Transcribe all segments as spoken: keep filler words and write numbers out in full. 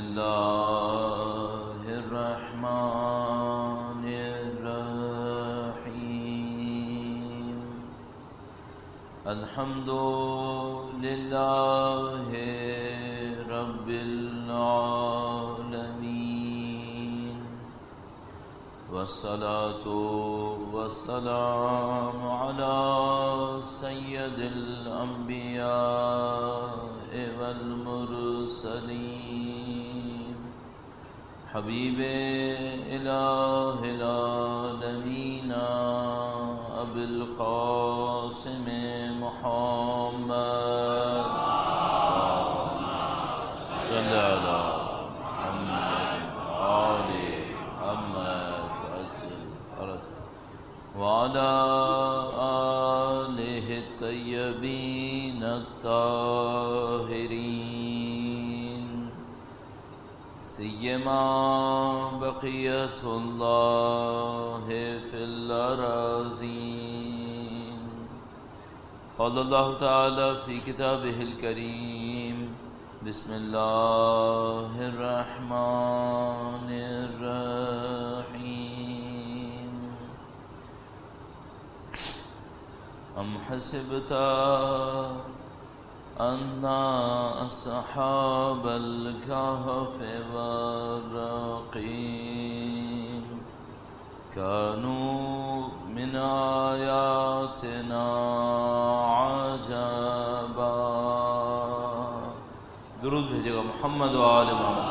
الله الرحمن الرحيم الحمد لله رب العالمين والصلاة والسلام على سيد الأنبياء والمرسلين حبيب إله العالمين أبي القاسم محمد صل على محمد آل محمد وعلى آله الطيبين الطاهرين سيما بقية الله في الأراضين. قال الله تعالى في كتابه الكريم بسم الله الرحمن الرحيم أم حسبت أن أصحاب الكهف والرقيم كانوا من آياتنا عجبا. درود بھیجے گا محمد و آل محمد.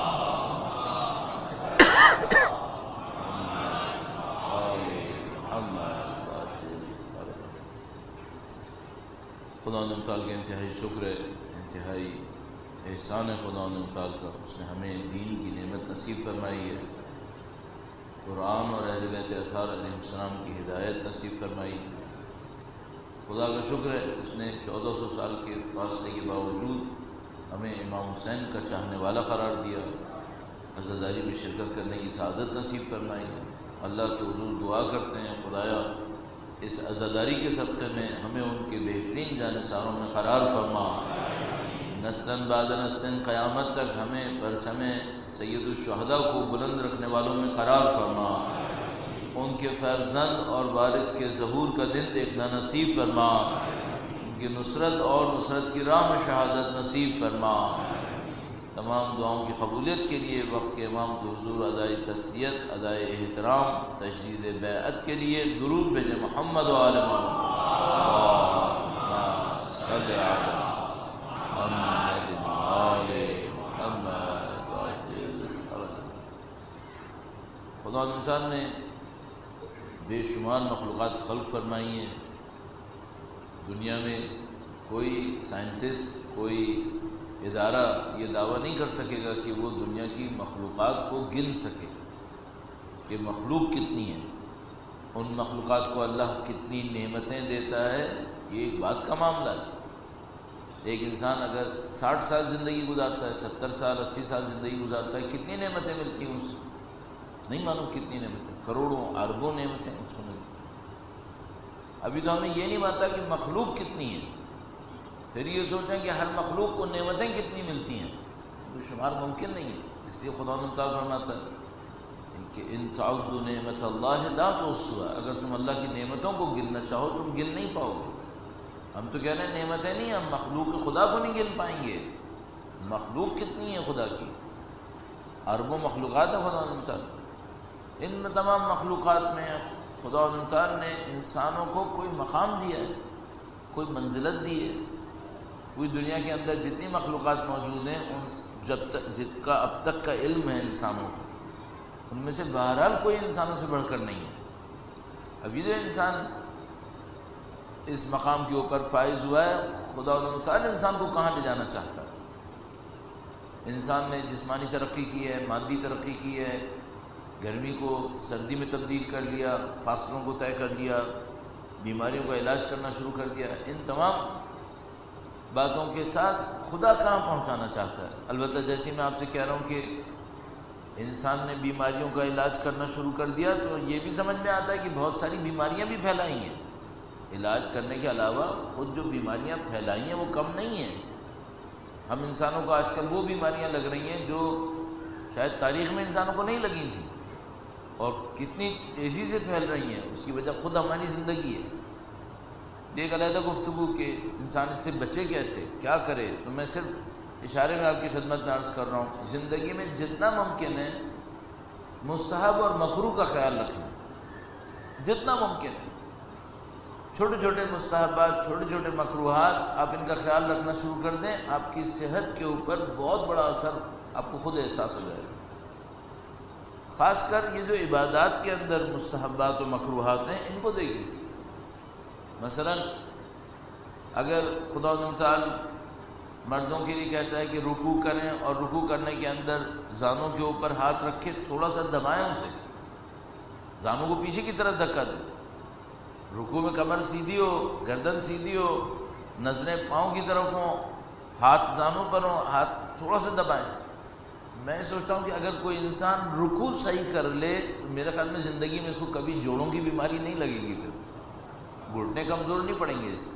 خدا نے متعال کا انتہائی شکر ہے، انتہائی احسان ہے خدا نے متعال کا. اس نے ہمیں دین کی نعمت نصیب فرمائی ہے، قرآن اور اہل بیت اطہار علیہ السلام کی ہدایت نصیب فرمائی. خدا کا شکر ہے اس نے چودہ سو سال کے فاصلے کے باوجود ہمیں امام حسین کا چاہنے والا قرار دیا، عزاداری میں شرکت کرنے کی سعادت نصیب فرمائی. اللہ کے حضور دعا کرتے ہیں خدایا اس عزاداری کے صدقے میں ہمیں ان کے بہترین جانثاروں میں قرار فرما، نسلاً بعد نسلاً قیامت تک ہمیں پرچم سید الشہداء کو بلند رکھنے والوں میں قرار فرما. ان کے فرزند اور وارث کے ظہور کا دن دیکھنا نصیب فرما، ان کی نصرت اور نصرت کی راہ میں شہادت نصیب فرما. تمام دعاؤں کی قبولیت کے لیے وقت کے امام کے حضور ادائے تسلیت، ادائے احترام، تجدید بیعت کے لیے درود بھیجے محمد و آل محمد. صلی علی محمد آل محمد. خدا تعالیٰ نے بے شمار مخلوقات خلق فرمائی ہیں. دنیا میں کوئی سائنٹسٹ، کوئی ادارہ یہ دعویٰ نہیں کر سکے گا کہ وہ دنیا کی مخلوقات کو گن سکے کہ مخلوق کتنی ہے، ان مخلوقات کو اللہ کتنی نعمتیں دیتا ہے. یہ ایک بات کا معاملہ ہے. ایک انسان اگر ساٹھ سال زندگی گزارتا ہے، ستر سال اسی سال زندگی گزارتا ہے، کتنی نعمتیں ملتی ہیں اسے نہیں معلوم. کتنی نعمتیں، کروڑوں اربوں نعمتیں اس کو ملتی. ابھی تو ہمیں یہ نہیں پتا کہ مخلوق کتنی ہے، پھر یہ سوچیں کہ ہر مخلوق کو نعمتیں کتنی ملتی ہیں. وہ شمار ممکن نہیں ہے. اس لیے خدا تعالیٰ فرماتا ہے کہ ان تعدوا نعمت اللہ لا تحصوها، اگر تم اللہ کی نعمتوں کو گننا چاہو تم گن نہیں پاؤ گے. ہم تو کہہ رہے ہیں نعمتیں نہیں، ہم مخلوق خدا کو نہیں گن پائیں گے. مخلوق کتنی ہے خدا کی، اربوں مخلوقات ہے خدا تعالیٰ. ان تمام مخلوقات میں خدا تعالیٰ نے انسانوں کو کوئی مقام دیا ہے، کوئی منزلت دی ہے. کوئی دنیا کے اندر جتنی مخلوقات موجود ہیں ان جب تک جت کا اب تک کا علم ہے انسانوں کو، ان میں سے بہرحال کوئی انسانوں سے بڑھ کر نہیں ہے. ابھی جو انسان اس مقام کے اوپر فائز ہوا ہے، خدا تعالیٰ انسان کو کہاں لے جانا چاہتا ہے. انسان نے جسمانی ترقی کی ہے، مادی ترقی کی ہے، گرمی کو سردی میں تبدیل کر لیا، فاصلوں کو طے کر لیا، بیماریوں کا علاج کرنا شروع کر دیا. ان تمام باتوں کے ساتھ خدا کہاں پہنچانا چاہتا ہے. البتہ جیسے میں آپ سے کہہ رہا ہوں کہ انسان نے بیماریوں کا علاج کرنا شروع کر دیا تو یہ بھی سمجھ میں آتا ہے کہ بہت ساری بیماریاں بھی پھیلائی ہیں. علاج کرنے کے علاوہ خود جو بیماریاں پھیلائی ہیں وہ کم نہیں ہیں. ہم انسانوں کو آج کل وہ بیماریاں لگ رہی ہیں جو شاید تاریخ میں انسانوں کو نہیں لگی تھیں، اور کتنی تیزی سے پھیل رہی ہیں۔ اس کی وجہ خود ہماری زندگی ہے۔ ایک علیحدہ گفتگو کہ انسان اس سے بچے کیسے، کیا کرے، تو میں صرف اشارے میں آپ کی خدمت میں عرض کر رہا ہوں، زندگی میں جتنا ممکن ہے مستحب اور مکروہ کا خیال رکھنا، جتنا ممکن ہے۔ چھوٹے چھوٹے مستحبات، چھوٹے چھوٹے مکروہات آپ ان کا خیال رکھنا شروع کر دیں، آپ کی صحت کے اوپر بہت بڑا اثر آپ کو خود احساس ہو جائے گا۔ خاص کر یہ جو عبادات کے اندر مستحبات و مکروہات ہیں، ان کو دیکھیں۔ مثلا اگر خدا تعالی مردوں کے لیے کہتا ہے کہ رکوع کریں، اور رکوع کرنے کے اندر زانوں کے اوپر ہاتھ رکھے تھوڑا سا دبائیں اسے، زانوں کو پیچھے کی طرف دھکا دیں، رکوع میں کمر سیدھی ہو، گردن سیدھی ہو، نظریں پاؤں کی طرف ہوں، ہاتھ زانوں پر ہوں، ہاتھ تھوڑا سا دبائیں۔ میں سوچتا ہوں کہ اگر کوئی انسان رکوع صحیح کر لے تو میرے خیال میں زندگی میں اس کو کبھی جوڑوں کی بیماری نہیں لگے گی، پھر گھٹنے کمزور نہیں پڑیں گے اس کے۔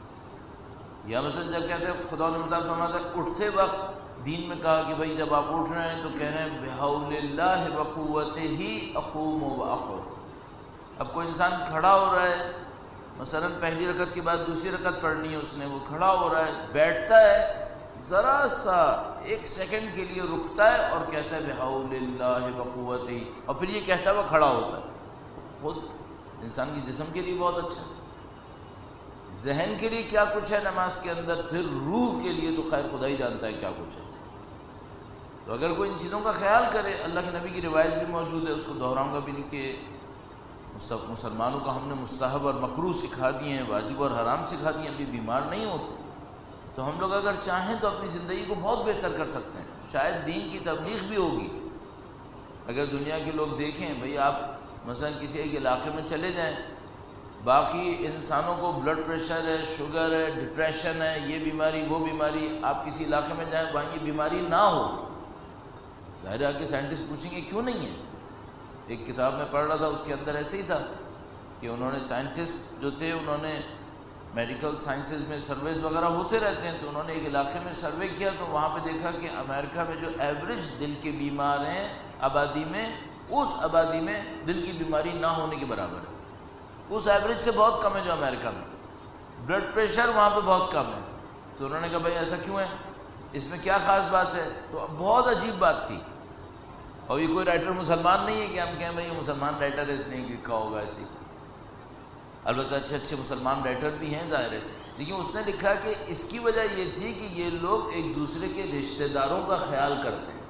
یا مثلا جب کہتے ہیں خدا تعالیٰ فرماتا ہے اٹھتے وقت دین میں کہا کہ بھائی جب آپ اٹھ رہے ہیں تو کہہ رہے ہیں بحول اللہ وقوتہ اقوم واقعد۔ اب کوئی انسان کھڑا ہو رہا ہے، مثلا پہلی رکعت کے بعد دوسری رکعت پڑھنی ہے اس نے، وہ کھڑا ہو رہا ہے، بیٹھتا ہے، ذرا سا ایک سیکنڈ کے لیے رکتا ہے اور کہتا ہے بحول اللہ وقوتہ، اور پھر یہ کہتا ہے وہ کھڑا ہوتا ہے۔ خود انسان کی جسم کے لیے بہت اچھا، ذہن کے لیے کیا کچھ ہے نماز کے اندر، پھر روح کے لیے تو خیر خدا ہی جانتا ہے کیا کچھ ہے۔ تو اگر کوئی ان چیزوں کا خیال کرے، اللہ کے نبی کی روایت بھی موجود ہے، اس کو دہراؤں گا بھی نہیں، کہ مسلمانوں کا ہم نے مستحب اور مکروہ سکھا دیے ہیں، واجب اور حرام سکھا دیے ہیں، ابھی بیمار نہیں ہوتے، تو ہم لوگ اگر چاہیں تو اپنی زندگی کو بہت بہتر کر سکتے ہیں۔ شاید دین کی تبلیغ بھی ہوگی اگر دنیا کے لوگ دیکھیں، بھئی آپ مثلا کسی ایک علاقے میں چلے جائیں، باقی انسانوں کو بلڈ پریشر ہے، شوگر ہے، ڈپریشن ہے، یہ بیماری وہ بیماری، آپ کسی علاقے میں جائیں وہاں یہ بیماری نہ ہو، ظاہر آ کے سائنٹسٹ پوچھیں گے کیوں نہیں ہے۔ ایک کتاب میں پڑھ رہا تھا، اس کے اندر ایسے ہی تھا کہ انہوں نے سائنٹسٹ جو تھے انہوں نے میڈیکل سائنسز میں سرویز وغیرہ ہوتے رہتے ہیں، تو انہوں نے ایک علاقے میں سروے کیا تو وہاں پہ دیکھا کہ امریکہ میں جو ایوریج دل کے بیمار ہیں آبادی میں، اس آبادی میں دل کی بیماری نہ ہونے کے برابر ہے، اس ایوریج سے بہت کم ہے جو امریکہ میں۔ بلڈ پریشر وہاں پہ بہت کم ہے، تو انہوں نے کہا بھائی ایسا کیوں ہے، اس میں کیا خاص بات ہے؟ تو بہت عجیب بات تھی، اور یہ کوئی رائٹر مسلمان نہیں ہے کہ ہم کہیں بھائی یہ مسلمان رائٹر ہے اس نے لکھا ہوگا ایسی، البتہ اچھے اچھے مسلمان رائٹر بھی ہیں ظاہر ہے، لیکن اس نے لکھا کہ اس کی وجہ یہ تھی کہ یہ لوگ ایک دوسرے کے رشتہ داروں کا خیال کرتے ہیں،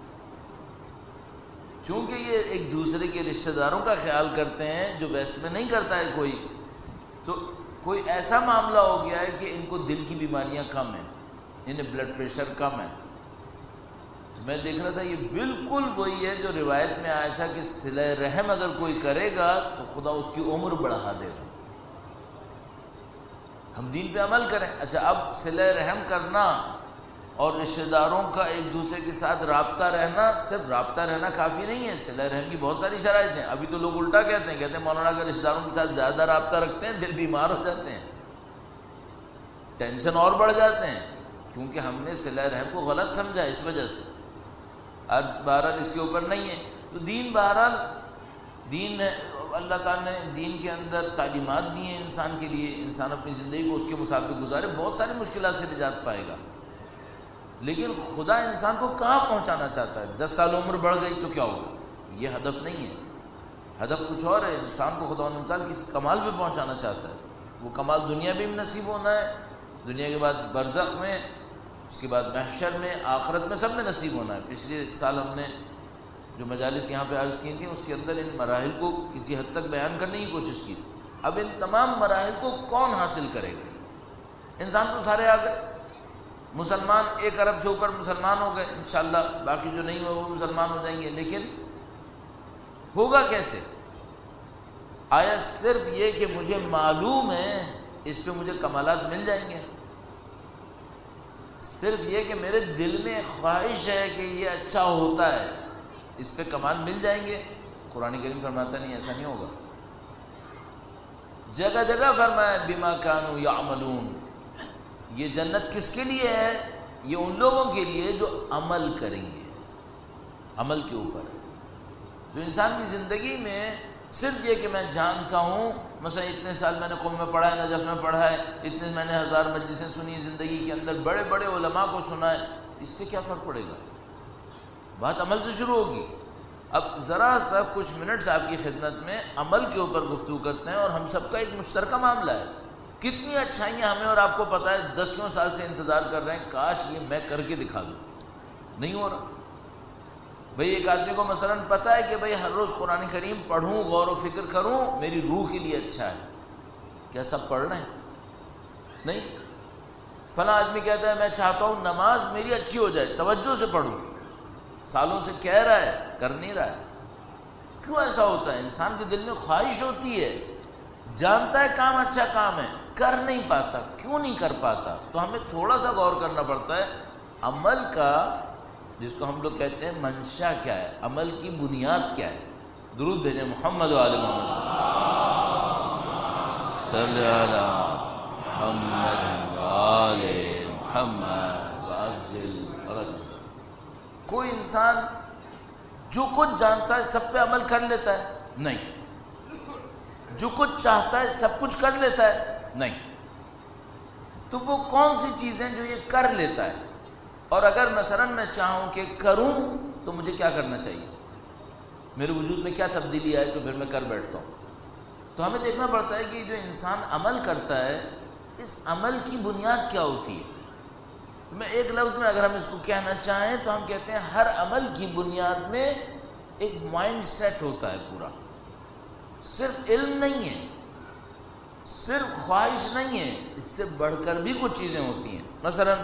چونکہ یہ ایک دوسرے کے رشتہ داروں کا خیال کرتے ہیں جو ویسٹ میں نہیں کرتا ہے کوئی، تو کوئی ایسا معاملہ ہو گیا ہے کہ ان کو دل کی بیماریاں کم ہیں، انہیں بلڈ پریشر کم ہے۔ تو میں دیکھ رہا تھا یہ بالکل وہی ہے جو روایت میں آیا تھا کہ صلہ رحم اگر کوئی کرے گا تو خدا اس کی عمر بڑھا دے گا۔ ہم دین پہ عمل کریں۔ اچھا، اب صلہ رحم کرنا اور رشتہ داروں کا ایک دوسرے کے ساتھ رابطہ رہنا، صرف رابطہ رہنا کافی نہیں ہے، صلہ رحم کی بہت ساری شرائط ہیں۔ ابھی تو لوگ الٹا کہتے ہیں، کہتے ہیں مولانا اگر رشتہ داروں کے ساتھ زیادہ رابطہ رکھتے ہیں دل بیمار ہو جاتے ہیں، ٹینشن اور بڑھ جاتے ہیں، کیونکہ ہم نے صلہ رحم کو غلط سمجھا، اس وجہ سے۔ عرض بہرحال اس کے اوپر نہیں ہے، تو دین بہرحال دین اللہ تعالیٰ نے دین کے اندر تعلیمات دی ہیں انسان کے لیے، انسان اپنی زندگی کو اس کے مطابق گزارے، بہت ساری مشکلات سے نجات پائے گا۔ لیکن خدا انسان کو کہاں پہنچانا چاہتا ہے؟ دس سال عمر بڑھ گئی تو کیا ہوگا؟ یہ ہدف نہیں ہے، ہدف کچھ اور ہے۔ انسان کو خدا تعالیٰ کسی کمال پہ پہنچانا چاہتا ہے، وہ کمال دنیا میں بھی نصیب ہونا ہے، دنیا کے بعد برزخ میں، اس کے بعد محشر میں، آخرت میں، سب میں نصیب ہونا ہے۔ پچھلے سال ہم نے جو مجالس یہاں پہ عرض کی تھیں اس کے اندر ان مراحل کو کسی حد تک بیان کرنے کی کوشش کی تھی۔ اب ان تمام مراحل کو کون حاصل کرے گا؟ انسان تو سارے آ گئے، مسلمان ایک ارب سے اوپر مسلمان ہو گئے، انشاءاللہ باقی جو نہیں ہوئے وہ مسلمان ہو جائیں گے، لیکن ہوگا کیسے؟ آیا صرف یہ کہ مجھے معلوم ہے اس پہ مجھے کمالات مل جائیں گے؟ صرف یہ کہ میرے دل میں خواہش ہے کہ یہ اچھا ہوتا ہے، اس پہ کمال مل جائیں گے؟ قرآن کریم فرماتا نہیں، ایسا نہیں ہوگا۔ جگہ جگہ فرمایا بما کانوا یعملون، یہ جنت کس کے لیے ہے؟ یہ ان لوگوں کے لیے جو عمل کریں گے، عمل کے اوپر. جو انسان کی زندگی میں صرف یہ کہ میں جانتا ہوں، مثلا اتنے سال میں نے قوم میں پڑھا ہے، نجف میں پڑھا ہے، اتنے میں نے ہزار مجلسیں سنی زندگی کے اندر، بڑے بڑے علماء کو سنا ہے، اس سے کیا فرق پڑے گا؟ بات عمل سے شروع ہوگی. اب ذرا سا کچھ منٹس آپ کی خدمت میں عمل کے اوپر گفتگو کرتے ہیں، اور ہم سب کا ایک مشترکہ معاملہ ہے. کتنی اچھائیاں ہمیں اور آپ کو پتہ ہے، دسیوں سال سے انتظار کر رہے ہیں، کاش یہ میں کر کے دکھا دوں. نہیں ہو رہا. بھئی ایک آدمی کو مثلاً پتہ ہے کہ بھئی ہر روز قرآن کریم پڑھوں، غور و فکر کروں، میری روح کے لیے اچھا ہے. کیا سب پڑھ رہے ہیں؟ نہیں. فلاں آدمی کہتا ہے میں چاہتا ہوں نماز میری اچھی ہو جائے، توجہ سے پڑھوں، سالوں سے کہہ رہا ہے، کر نہیں رہا ہے. کیوں ایسا ہوتا ہے؟ انسان کے دل میں خواہش ہوتی ہے، جانتا ہے کام اچھا کام ہے، کر نہیں پاتا. کیوں نہیں کر پاتا؟ تو ہمیں تھوڑا سا غور کرنا پڑتا ہے. عمل کا، جس کو ہم لوگ کہتے ہیں منشا کیا ہے، عمل کی بنیاد کیا ہے. درود بھیجیں محمد و آل محمد. صلی علی محمد و آل محمد وعجل فرج. کوئی انسان جو کچھ جانتا ہے سب پہ عمل کر لیتا ہے؟ نہیں. جو کچھ چاہتا ہے سب کچھ کر لیتا ہے؟ نہیں. تو وہ کون سی چیزیں جو یہ کر لیتا ہے؟ اور اگر مثلاً میں چاہوں کہ کروں تو مجھے کیا کرنا چاہیے؟ میرے وجود میں کیا تبدیلی آئے تو پھر میں کر بیٹھتا ہوں. تو ہمیں دیکھنا پڑتا ہے کہ جو انسان عمل کرتا ہے اس عمل کی بنیاد کیا ہوتی ہے. میں ایک لفظ میں اگر ہم اس کو کہنا چاہیں تو ہم کہتے ہیں ہر عمل کی بنیاد میں ایک مائنڈ سیٹ ہوتا ہے پورا. صرف علم نہیں ہے، صرف خواہش نہیں ہے، اس سے بڑھ کر بھی کچھ چیزیں ہوتی ہیں. مثلاً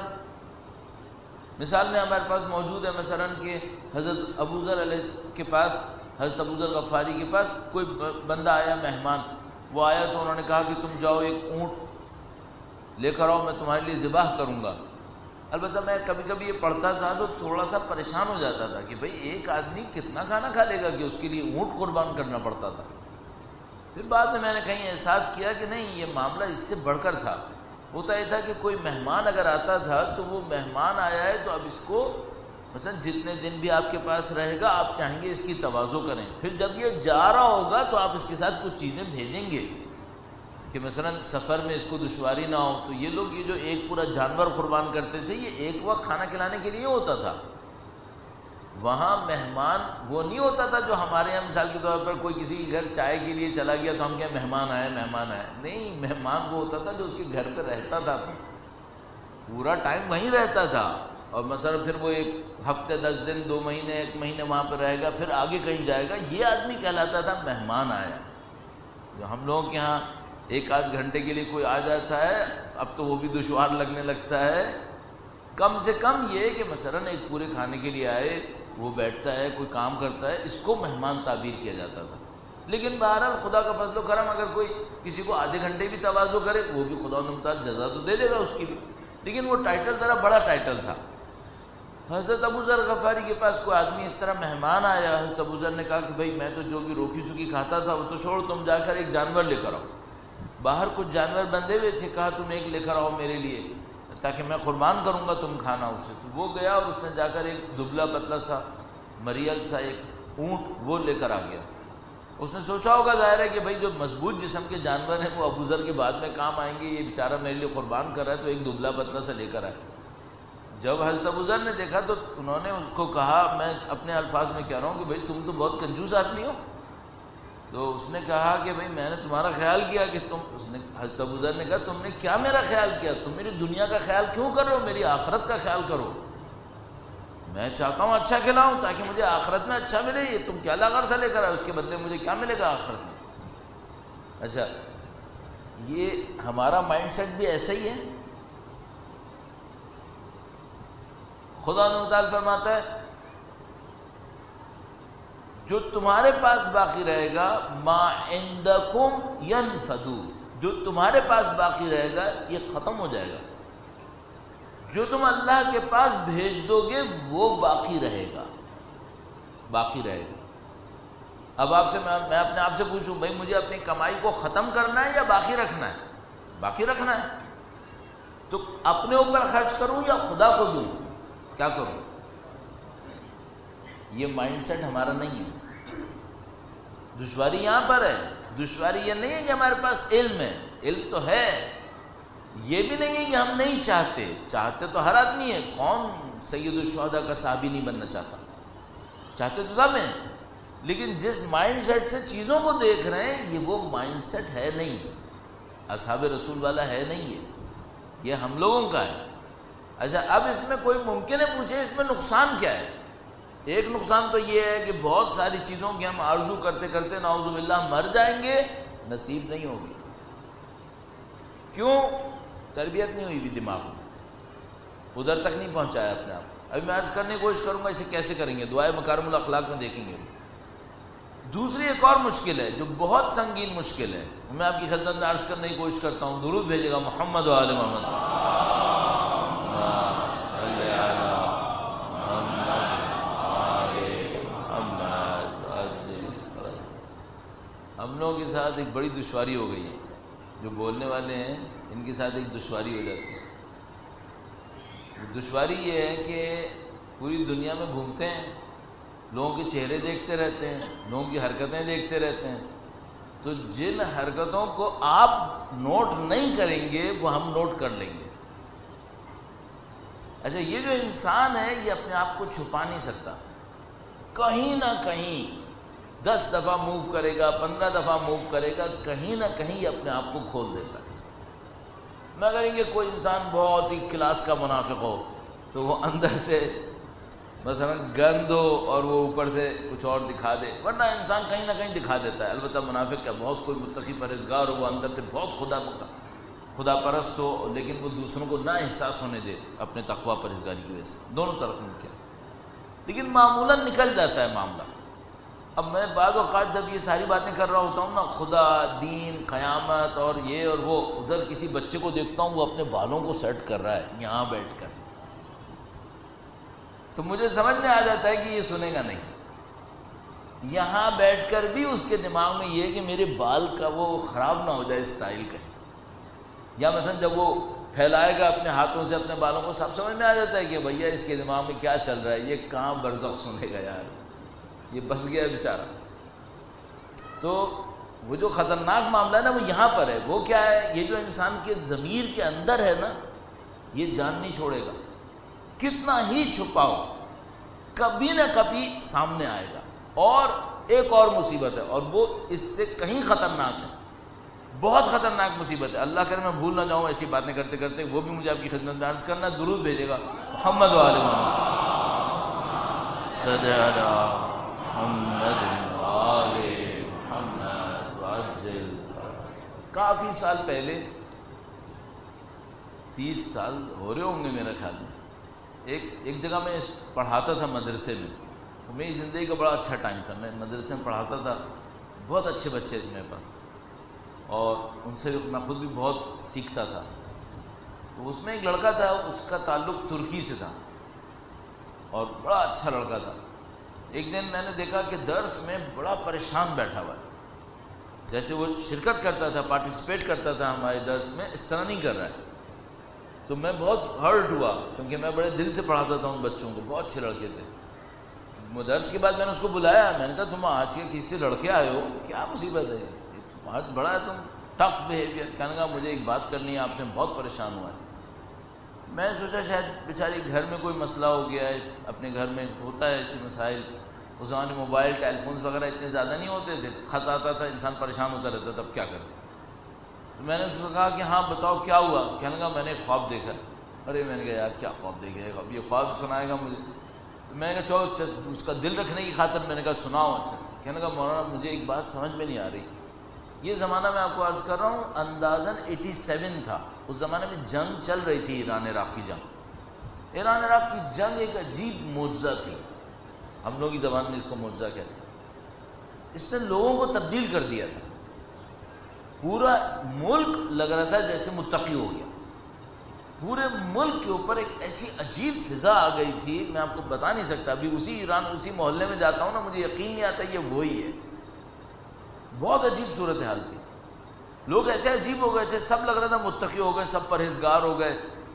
مثال میں ہمارے پاس موجود ہے مثلاً کہ حضرت ابوذر علیہ کے پاس، حضرت ابوذر غفاری کے پاس کوئی بندہ آیا، مہمان. وہ آیا تو انہوں نے کہا کہ تم جاؤ ایک اونٹ لے کر آؤ، میں تمہارے لیے ذبح کروں گا. البتہ میں کبھی کبھی یہ پڑھتا تھا تو تھوڑا سا پریشان ہو جاتا تھا کہ بھئی ایک آدمی کتنا کھانا کھا لے گا کہ اس کے لیے اونٹ قربان کرنا پڑتا تھا. پھر بعد میں میں نے کہیں احساس کیا کہ نہیں، یہ معاملہ اس سے بڑھ کر تھا. ہوتا یہ تھا کہ کوئی مہمان اگر آتا تھا تو وہ مہمان آیا ہے تو اب اس کو مثلا جتنے دن بھی آپ کے پاس رہے گا آپ چاہیں گے اس کی تواضع کریں. پھر جب یہ جا رہا ہوگا تو آپ اس کے ساتھ کچھ چیزیں بھیجیں گے کہ مثلا سفر میں اس کو دشواری نہ ہو. تو یہ لوگ یہ جو ایک پورا جانور قربان کرتے تھے یہ ایک وقت کھانا کھلانے کے لیے ہوتا تھا. وہاں مہمان وہ نہیں ہوتا تھا جو ہمارے یہاں مثال کے طور پر کوئی کسی کے گھر چائے کے لیے چلا گیا تو ہم کہیں مہمان آئے مہمان آئے. نہیں، مہمان وہ ہوتا تھا جو اس کے گھر پہ رہتا تھا، پورا ٹائم وہیں رہتا تھا. اور مثلا پھر وہ ایک ہفتے دس دن دو مہینے ایک مہینے وہاں پہ رہے گا، پھر آگے کہیں جائے گا. یہ آدمی کہلاتا تھا مہمان آیا. جو ہم لوگوں کے یہاں ایک آدھ گھنٹے کے لیے کوئی آ جاتا ہے اب تو وہ بھی دشوار لگنے لگتا ہے. کم سے کم یہ کہ مثلا ایک پورے کھانے کے لیے آئے، وہ بیٹھتا ہے کوئی کام کرتا ہے، اس کو مہمان تعبیر کیا جاتا تھا. لیکن بہرحال خدا کا فضل و کرم، اگر کوئی کسی کو آدھے گھنٹے بھی تواضع کرے وہ بھی خدا نمتاز جزا تو دے دے گا اس کی بھی. لیکن وہ ٹائٹل ذرا بڑا ٹائٹل تھا. حضرت ابوذر غفاری کے پاس کوئی آدمی اس طرح مہمان آیا. حضرت ابوذر نے کہا کہ بھائی میں تو جو بھی روکی سوکی کھاتا تھا وہ تو چھوڑ، تم جا کر ایک جانور لے کر آؤ. باہر کچھ جانور بندھے ہوئے تھے، کہا تم ایک لے کر آؤ میرے لیے تاکہ میں قربان کروں گا، تم کھانا اسے. تو وہ گیا اور اس نے جا کر ایک دبلا پتلا سا مریل سا ایک اونٹ وہ لے کر آ گیا. اس نے سوچا ہوگا ظاہر ہے کہ بھائی جو مضبوط جسم کے جانور ہیں وہ ابوذر کے بعد میں کام آئیں گے، یہ بیچارہ میرے لیے قربان کر رہا ہے تو ایک دبلا پتلا سا لے کر آئے. جب حضرت ابوذر نے دیکھا تو انہوں نے اس کو کہا، میں اپنے الفاظ میں کہہ رہا ہوں کہ بھائی تم تو بہت کنجوس آدمی ہو. تو اس نے کہا کہ بھائی میں نے تمہارا خیال کیا کہ تم، اس نے حضرت ابوذر نے کہا تم نے کیا میرا خیال کیا؟ تم میری دنیا کا خیال کیوں کر رہے ہو؟ میری آخرت کا خیال کرو. میں چاہتا ہوں اچھا کھلاؤں تاکہ مجھے آخرت میں اچھا ملے. یہ تم کیا لاغر سا لے کر آئے، اس کے بدلے مجھے کیا ملے گا آخرت میں؟ اچھا، یہ ہمارا مائنڈ سیٹ بھی ایسا ہی ہے. خدا تعالیٰ فرماتا ہے جو تمہارے پاس باقی رہے گا ما عندکم ینفد، جو تمہارے پاس باقی رہے گا یہ ختم ہو جائے گا. جو تم اللہ کے پاس بھیج دو گے وہ باقی رہے گا، باقی رہے گا. اب آپ سے میں میں اپنے آپ سے پوچھوں بھائی مجھے اپنی کمائی کو ختم کرنا ہے یا باقی رکھنا ہے؟ باقی رکھنا ہے. تو اپنے اوپر خرچ کروں یا خدا کو دوں، کیا کروں؟ یہ مائنڈ سیٹ ہمارا نہیں ہے۔ دشواری یہاں پر ہے، دشواری یہ نہیں ہے کہ ہمارے پاس علم ہے، علم تو ہے، یہ بھی نہیں ہے کہ ہم نہیں چاہتے، چاہتے تو ہر آدمی ہے، کون سید الشہداء کا صحابی نہیں بننا چاہتا، چاہتے تو سب ہیں، لیکن جس مائنڈ سیٹ سے چیزوں کو دیکھ رہے ہیں یہ وہ مائنڈ سیٹ ہے نہیں، اصحاب رسول والا ہے نہیں ہے، یہ ہم لوگوں کا ہے۔ اچھا اب اس میں کوئی ممکن ہے پوچھے اس میں نقصان کیا ہے؟ ایک نقصان تو یہ ہے کہ بہت ساری چیزوں کی ہم آرزو کرتے کرتے نعوذ باللہ مر جائیں گے، نصیب نہیں ہوگی۔ کیوں؟ تربیت نہیں ہوئی بھی دماغ میں، ادھر تک نہیں پہنچایا اپنے آپ۔ ابھی میں عرض کرنے کی کوشش کروں گا اسے کیسے کریں گے، دعائے مکارم الاخلاق میں دیکھیں گے۔ دوسری ایک اور مشکل ہے جو بہت سنگین مشکل ہے، میں آپ کی خدمت میں عرض کرنے کی کوشش کرتا ہوں، درود بھیجے گا محمد و آل محمد۔ ہم لوگوں کے ساتھ ایک بڑی دشواری ہو گئی ہے، جو بولنے والے ہیں ان کے ساتھ ایک دشواری ہو جاتی ہے۔ دشواری یہ ہے کہ پوری دنیا میں گھومتے ہیں، لوگوں کے چہرے دیکھتے رہتے ہیں، لوگوں کی حرکتیں دیکھتے رہتے ہیں، تو جن حرکتوں کو آپ نوٹ نہیں کریں گے وہ ہم نوٹ کر لیں گے۔ اچھا یہ جو انسان ہے یہ اپنے آپ کو چھپا نہیں سکتا، کہیں نہ کہیں دس دفعہ موو کرے گا، پندرہ دفعہ موو کرے گا، کہیں نہ کہیں یہ اپنے آپ کو کھول دیتا ہے۔ مگر یہ کوئی انسان بہت ہی کلاس کا منافق ہو تو وہ اندر سے مثلا گند ہو اور وہ اوپر سے کچھ اور دکھا دے، ورنہ انسان کہیں نہ کہیں دکھا دیتا ہے۔ البتہ منافق کیا، بہت کوئی متقی پرہیزگار ہو، وہ اندر سے بہت خدا خدا پرست ہو، لیکن وہ دوسروں کو نا احساس ہونے دے اپنے تقویٰ پرہیزگاری کی وجہ سے، دونوں طرف ممکن ہے، لیکن معمولاً نکل جاتا ہے معاملہ۔ اب میں بعض اوقات جب یہ ساری باتیں کر رہا ہوتا ہوں نا، خدا، دین، قیامت اور یہ اور وہ، ادھر کسی بچے کو دیکھتا ہوں وہ اپنے بالوں کو سیٹ کر رہا ہے یہاں بیٹھ کر، تو مجھے سمجھ میں آ جاتا ہے کہ یہ سنے گا نہیں، یہاں بیٹھ کر بھی اس کے دماغ میں یہ ہے کہ میرے بال کا وہ خراب نہ ہو جائے اسٹائل کا، یا مثلا جب وہ پھیلائے گا اپنے ہاتھوں سے اپنے بالوں کو، سب سمجھ میں آ جاتا ہے کہ بھیا اس کے دماغ میں کیا چل رہا ہے، یہ کہاں برزخ سنے گا یار، یہ بس گیا بیچارہ۔ تو وہ جو خطرناک معاملہ ہے نا وہ یہاں پر ہے، وہ کیا ہے، یہ جو انسان کے ضمیر کے اندر ہے نا یہ جان نہیں چھوڑے گا، کتنا ہی چھپاؤ کبھی نہ کبھی سامنے آئے گا۔ اور ایک اور مصیبت ہے اور وہ اس سے کہیں خطرناک ہے، بہت خطرناک مصیبت ہے، اللہ کرے میں بھول نہ جاؤں ایسی باتیں کرتے کرتے، وہ بھی مجھے آپ کی خدمت میں عرض کرنا، درود بھیجے گا محمد و آل محمد، صلی اللہ محمد آل محمد وعجل۔ کافی سال پہلے، تیس سال ہو رہے ہوں گے میرے خیال میں، ایک ایک جگہ میں پڑھاتا تھا مدرسے میں، میری زندگی کا بڑا اچھا ٹائم تھا، میں مدرسے میں پڑھاتا تھا، بہت اچھے بچے تھے میرے پاس اور ان سے میں خود بھی بہت سیکھتا تھا۔ تو اس میں ایک لڑکا تھا، اس کا تعلق ترکی سے تھا اور بڑا اچھا لڑکا تھا۔ ایک دن میں نے دیکھا کہ درس میں بڑا پریشان بیٹھا ہوا ہے، جیسے وہ شرکت کرتا تھا، پارٹیسپیٹ کرتا تھا ہمارے درس میں، اس طرح نہیں کر رہا ہے۔ تو میں بہت ہرٹ ہوا کیونکہ میں بڑے دل سے پڑھاتا تھا ان بچوں کو، بہت اچھے لڑکے تھے۔ درس کے بعد میں نے اس کو بلایا، میں نے کہا تم آج کے کسی سے لڑکے آئے ہو، کیا مصیبت ہے، بہت بڑا ہے تم ٹف بیہیویئر۔ کہنے لگا مجھے ایک بات کرنی ہے آپ سے، بہت پریشان ہوا ہے۔ میں نے سوچا شاید بیچاری گھر میں کوئی مسئلہ ہو گیا ہے، اپنے گھر میں ہوتا ہے ایسے مسائل، اس زمانے موبائل ٹیلی فونس وغیرہ اتنے زیادہ نہیں ہوتے تھے، خط آتا تھا انسان پریشان ہوتا رہتا تب کیا کرے۔ تو میں نے اس کو کہا کہ ہاں بتاؤ کیا ہوا۔ کہنے لگا میں نے ایک خواب دیکھا۔ ارے میں نے کہا یار کیا خواب دیکھے گا، اب یہ خواب سنائے گا مجھے۔ میں نے کہا چلو اس کا دل رکھنے کی خاطر میں نے کہا سناؤ۔ اچھا کہنے لگا مولانا مجھے ایک بات سمجھ میں نہیں آ رہی، یہ زمانہ میں آپ کو عرض کر رہا ہوں اندازاً اٹھاسی سیون تھا، اس زمانے میں جنگ چل رہی تھی، ایران عراق کی جنگ۔ ایران عراق کی جنگ ایک عجیب معجزہ تھی، ہم لوگ کی زبان میں اس کو معجزہ کہتے ہیں۔ اس نے لوگوں کو تبدیل کر دیا تھا، پورا ملک لگ رہا تھا جیسے متقی ہو گیا، پورے ملک کے اوپر ایک ایسی عجیب فضا آ گئی تھی، میں آپ کو بتا نہیں سکتا۔ ابھی اسی ایران اسی محلے میں جاتا ہوں نا مجھے یقین نہیں آتا یہ وہی ہے، بہت عجیب صورتحال تھی، لوگ ایسے عجیب ہو گئے تھے، سب لگ رہا تھا متقی ہو گئے، سب پرہیزگار ہو گئے،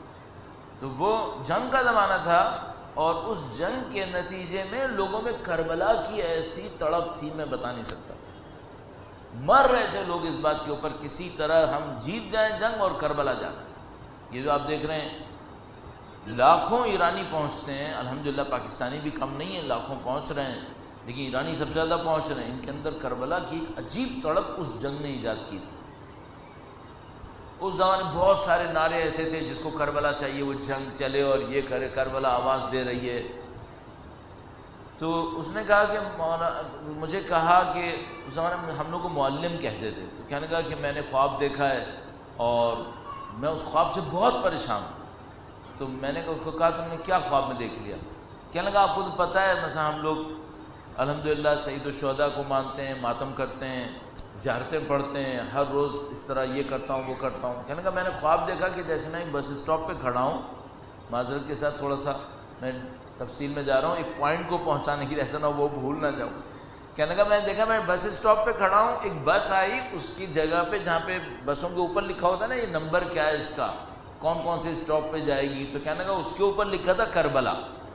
تو وہ جنگ کا زمانہ تھا، اور اس جنگ کے نتیجے میں لوگوں میں کربلا کی ایسی تڑپ تھی میں بتا نہیں سکتا، مر رہے تھے لوگ اس بات کے اوپر کسی طرح ہم جیت جائیں جنگ اور کربلا جانا۔ یہ جو آپ دیکھ رہے ہیں لاکھوں ایرانی پہنچتے ہیں، الحمدللہ پاکستانی بھی کم نہیں ہیں، لاکھوں پہنچ رہے ہیں، لیکن ایرانی سب سے زیادہ پہنچ رہے ہیں۔ ان کے اندر کربلا کی ایک عجیب تڑپ اس جنگ نے ایجاد کی تھی۔ اس زمانے میں بہت سارے نعرے ایسے تھے جس کو کربلا چاہیے، وہ جنگ چلے اور یہ کرے، کربلا آواز دے رہی ہے۔ تو اس نے کہا کہ مولانا مجھے کہا کہ اس زمانے میں ہم لوگ کو معلم کہتے تھے، تو کہنے لگا کہ میں نے خواب دیکھا ہے اور میں اس خواب سے بہت پریشان ہوں۔ تو میں نے اس کو کہا تم نے کیا خواب میں دیکھ لیا؟ کہنے لگا آپ کو تو پتہ ہے مثلا ہم لوگ الحمدللہ سعید الشہداء کو مانتے ہیں، ماتم کرتے ہیں، زیارتیں پڑھتے ہیں، ہر روز اس طرح یہ کرتا ہوں وہ کرتا ہوں۔ کہنے لگا میں نے خواب دیکھا کہ جیسے میں بس اسٹاپ پہ کھڑا ہوں، معذرت کے ساتھ تھوڑا سا میں تفصیل میں جا رہا ہوں ایک پوائنٹ کو پہنچانے کی، ایسا نہ وہ بھول نہ جاؤں۔ کہنے لگا میں نے دیکھا میں بس اسٹاپ پہ کھڑا ہوں، ایک بس آئی، اس کی جگہ پہ جہاں پہ بسوں کے اوپر لکھا ہوتا ہے نا یہ نمبر کیا ہے اس کا، کون کون سے اسٹاپ پہ جائے گی، تو کہنے لگا اس کے اوپر لکھا تھا کربلا۔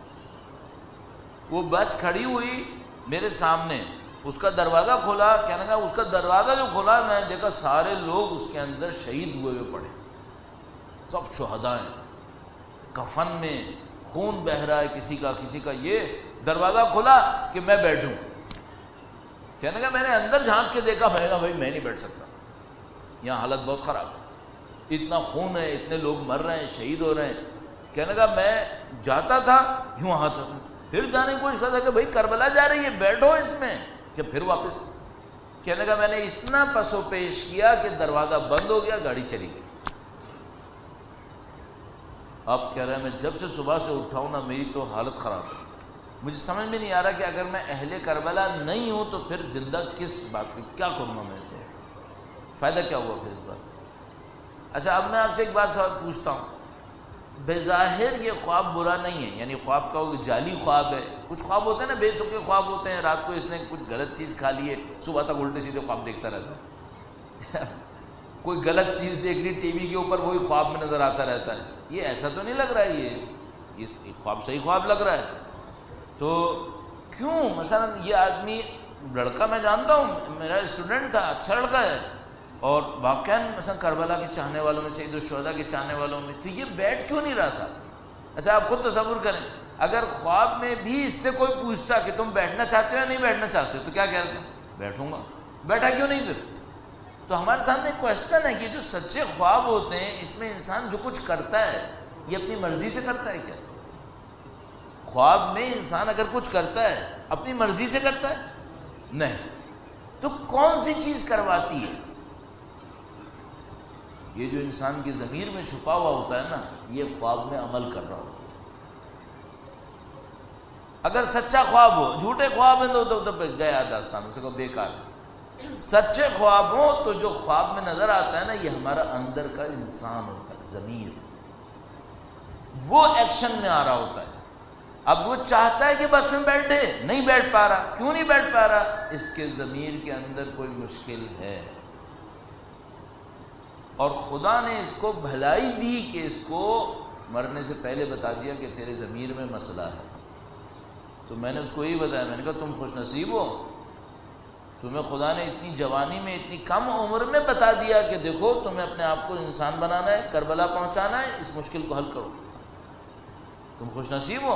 وہ بس کھڑی ہوئی میرے سامنے، اس کا دروازہ کھولا، کہنے لگا اس کا دروازہ جو کھولا میں نے دیکھا سارے لوگ اس کے اندر شہید ہوئے ہوئے پڑے، سب شہداء ہیں، کفن میں خون بہہ رہا ہے کسی کا کسی کا۔ یہ دروازہ کھلا کہ میں بیٹھوں، کہنے لگا میں نے اندر جھانک کے دیکھا، میں نے کہا بھائی میں نہیں بیٹھ سکتا، یہاں حالت بہت خراب ہے، اتنا خون ہے، اتنے لوگ مر رہے ہیں، شہید ہو رہے ہیں۔ کہنے لگا میں جاتا تھا یوں آتا تھا، پھر جانے کی کوشش کرتا کہ بھائی کربلا جا رہی ہے بیٹھو اس میں، کہ پھر واپس۔ کہنے لگا میں نے اتنا پس و پیش کیا کہ دروازہ بند ہو گیا، گاڑی چلی گئی۔ اب کہہ رہے ہیں میں جب سے صبح سے اٹھا ہوں نا میری تو حالت خراب ہے، مجھے سمجھ میں نہیں آ رہا کہ اگر میں اہل کربلا نہیں ہوں تو پھر زندہ کس بات پہ کیا کروں گا، میں سے فائدہ کیا ہوا پھر اس بات۔ اچھا اب میں آپ سے ایک بات سوال پوچھتا ہوں، بظاہر یہ خواب برا نہیں ہے، یعنی خواب کا وہ جعلی خواب ہے، کچھ خواب ہوتے ہیں نا بے تکے خواب ہوتے ہیں، رات کو اس نے کچھ غلط چیز کھا لی ہے، صبح تک الٹے سیدھے خواب دیکھتا رہتا ہے کوئی غلط چیز دیکھ لی ٹی وی کے اوپر وہی خواب میں نظر آتا رہتا ہے، یہ ایسا تو نہیں لگ رہا ہے، یہ یہ خواب صحیح خواب لگ رہا ہے۔ تو کیوں مثلا یہ آدمی لڑکا میں جانتا ہوں میرا اسٹوڈنٹ تھا، اچھا لڑکا ہے، اور واقعاً مثلا کربلا کے چاہنے والوں میں، سعید الشہداء کے چاہنے والوں میں، تو یہ بیٹھ کیوں نہیں رہا تھا؟ اچھا آپ خود تصور کریں اگر خواب میں بھی اس سے کوئی پوچھتا کہ تم بیٹھنا چاہتے ہو یا نہیں بیٹھنا چاہتے ہو، تو کیا کہتے ہیں؟ بیٹھوں گا۔ بیٹھا کیوں نہیں پھر؟ تو ہمارے سامنے کوشچن ہے کہ جو سچے خواب ہوتے ہیں اس میں انسان جو کچھ کرتا ہے یہ اپنی مرضی سے کرتا ہے کیا؟ خواب میں انسان اگر کچھ کرتا ہے اپنی مرضی سے کرتا ہے؟ نہیں، تو کون سی چیز کرواتی ہے؟ یہ جو انسان کی ضمیر میں چھپا ہوا ہوتا ہے نا، یہ خواب میں عمل کر رہا ہوتا ہے۔ اگر سچا خواب ہو، جھوٹے خواب ہیں تو تو گیا داستان، اسے کو بیکار۔ سچے خواب ہو تو جو خواب میں نظر آتا ہے نا یہ ہمارا اندر کا انسان ہوتا ہے، ضمیر، وہ ایکشن میں آ رہا ہوتا ہے۔ اب وہ چاہتا ہے کہ بس میں بیٹھے، نہیں بیٹھ پا رہا، کیوں نہیں بیٹھ پا رہا؟ اس کے ضمیر کے اندر کوئی مشکل ہے، اور خدا نے اس کو بھلائی دی کہ اس کو مرنے سے پہلے بتا دیا کہ تیرے ضمیر میں مسئلہ ہے۔ تو میں نے اس کو یہی بتایا، میں نے کہا تم خوش نصیب ہو، تمہیں خدا نے اتنی جوانی میں اتنی کم عمر میں بتا دیا کہ دیکھو تمہیں اپنے آپ کو انسان بنانا ہے، کربلا پہنچانا ہے، اس مشکل کو حل کرو، تم خوش نصیب ہو۔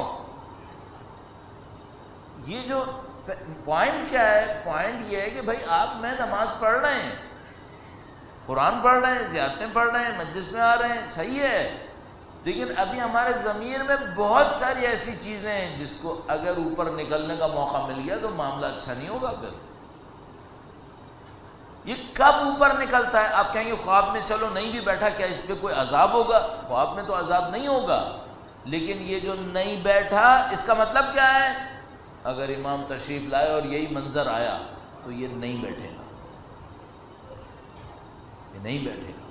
یہ جو پوائنٹ کیا ہے؟ پوائنٹ یہ ہے کہ بھائی آپ میں نماز پڑھ رہے ہیں، قرآن پڑھ رہے ہیں، زیارتیں پڑھ رہے ہیں، مجلس میں آ رہے ہیں، صحیح ہے، لیکن ابھی ہمارے ضمیر میں بہت ساری ایسی چیزیں ہیں جس کو اگر اوپر نکلنے کا موقع مل گیا تو معاملہ اچھا نہیں ہوگا۔ پھر یہ کب اوپر نکلتا ہے؟ آپ کہیں گے خواب میں چلو نہیں بھی بیٹھا کیا اس پہ کوئی عذاب ہوگا؟ خواب میں تو عذاب نہیں ہوگا، لیکن یہ جو نہیں بیٹھا اس کا مطلب کیا ہے؟ اگر امام تشریف لائے اور یہی منظر آیا تو یہ نہیں بیٹھے گا، یہ نہیں بیٹھے گا۔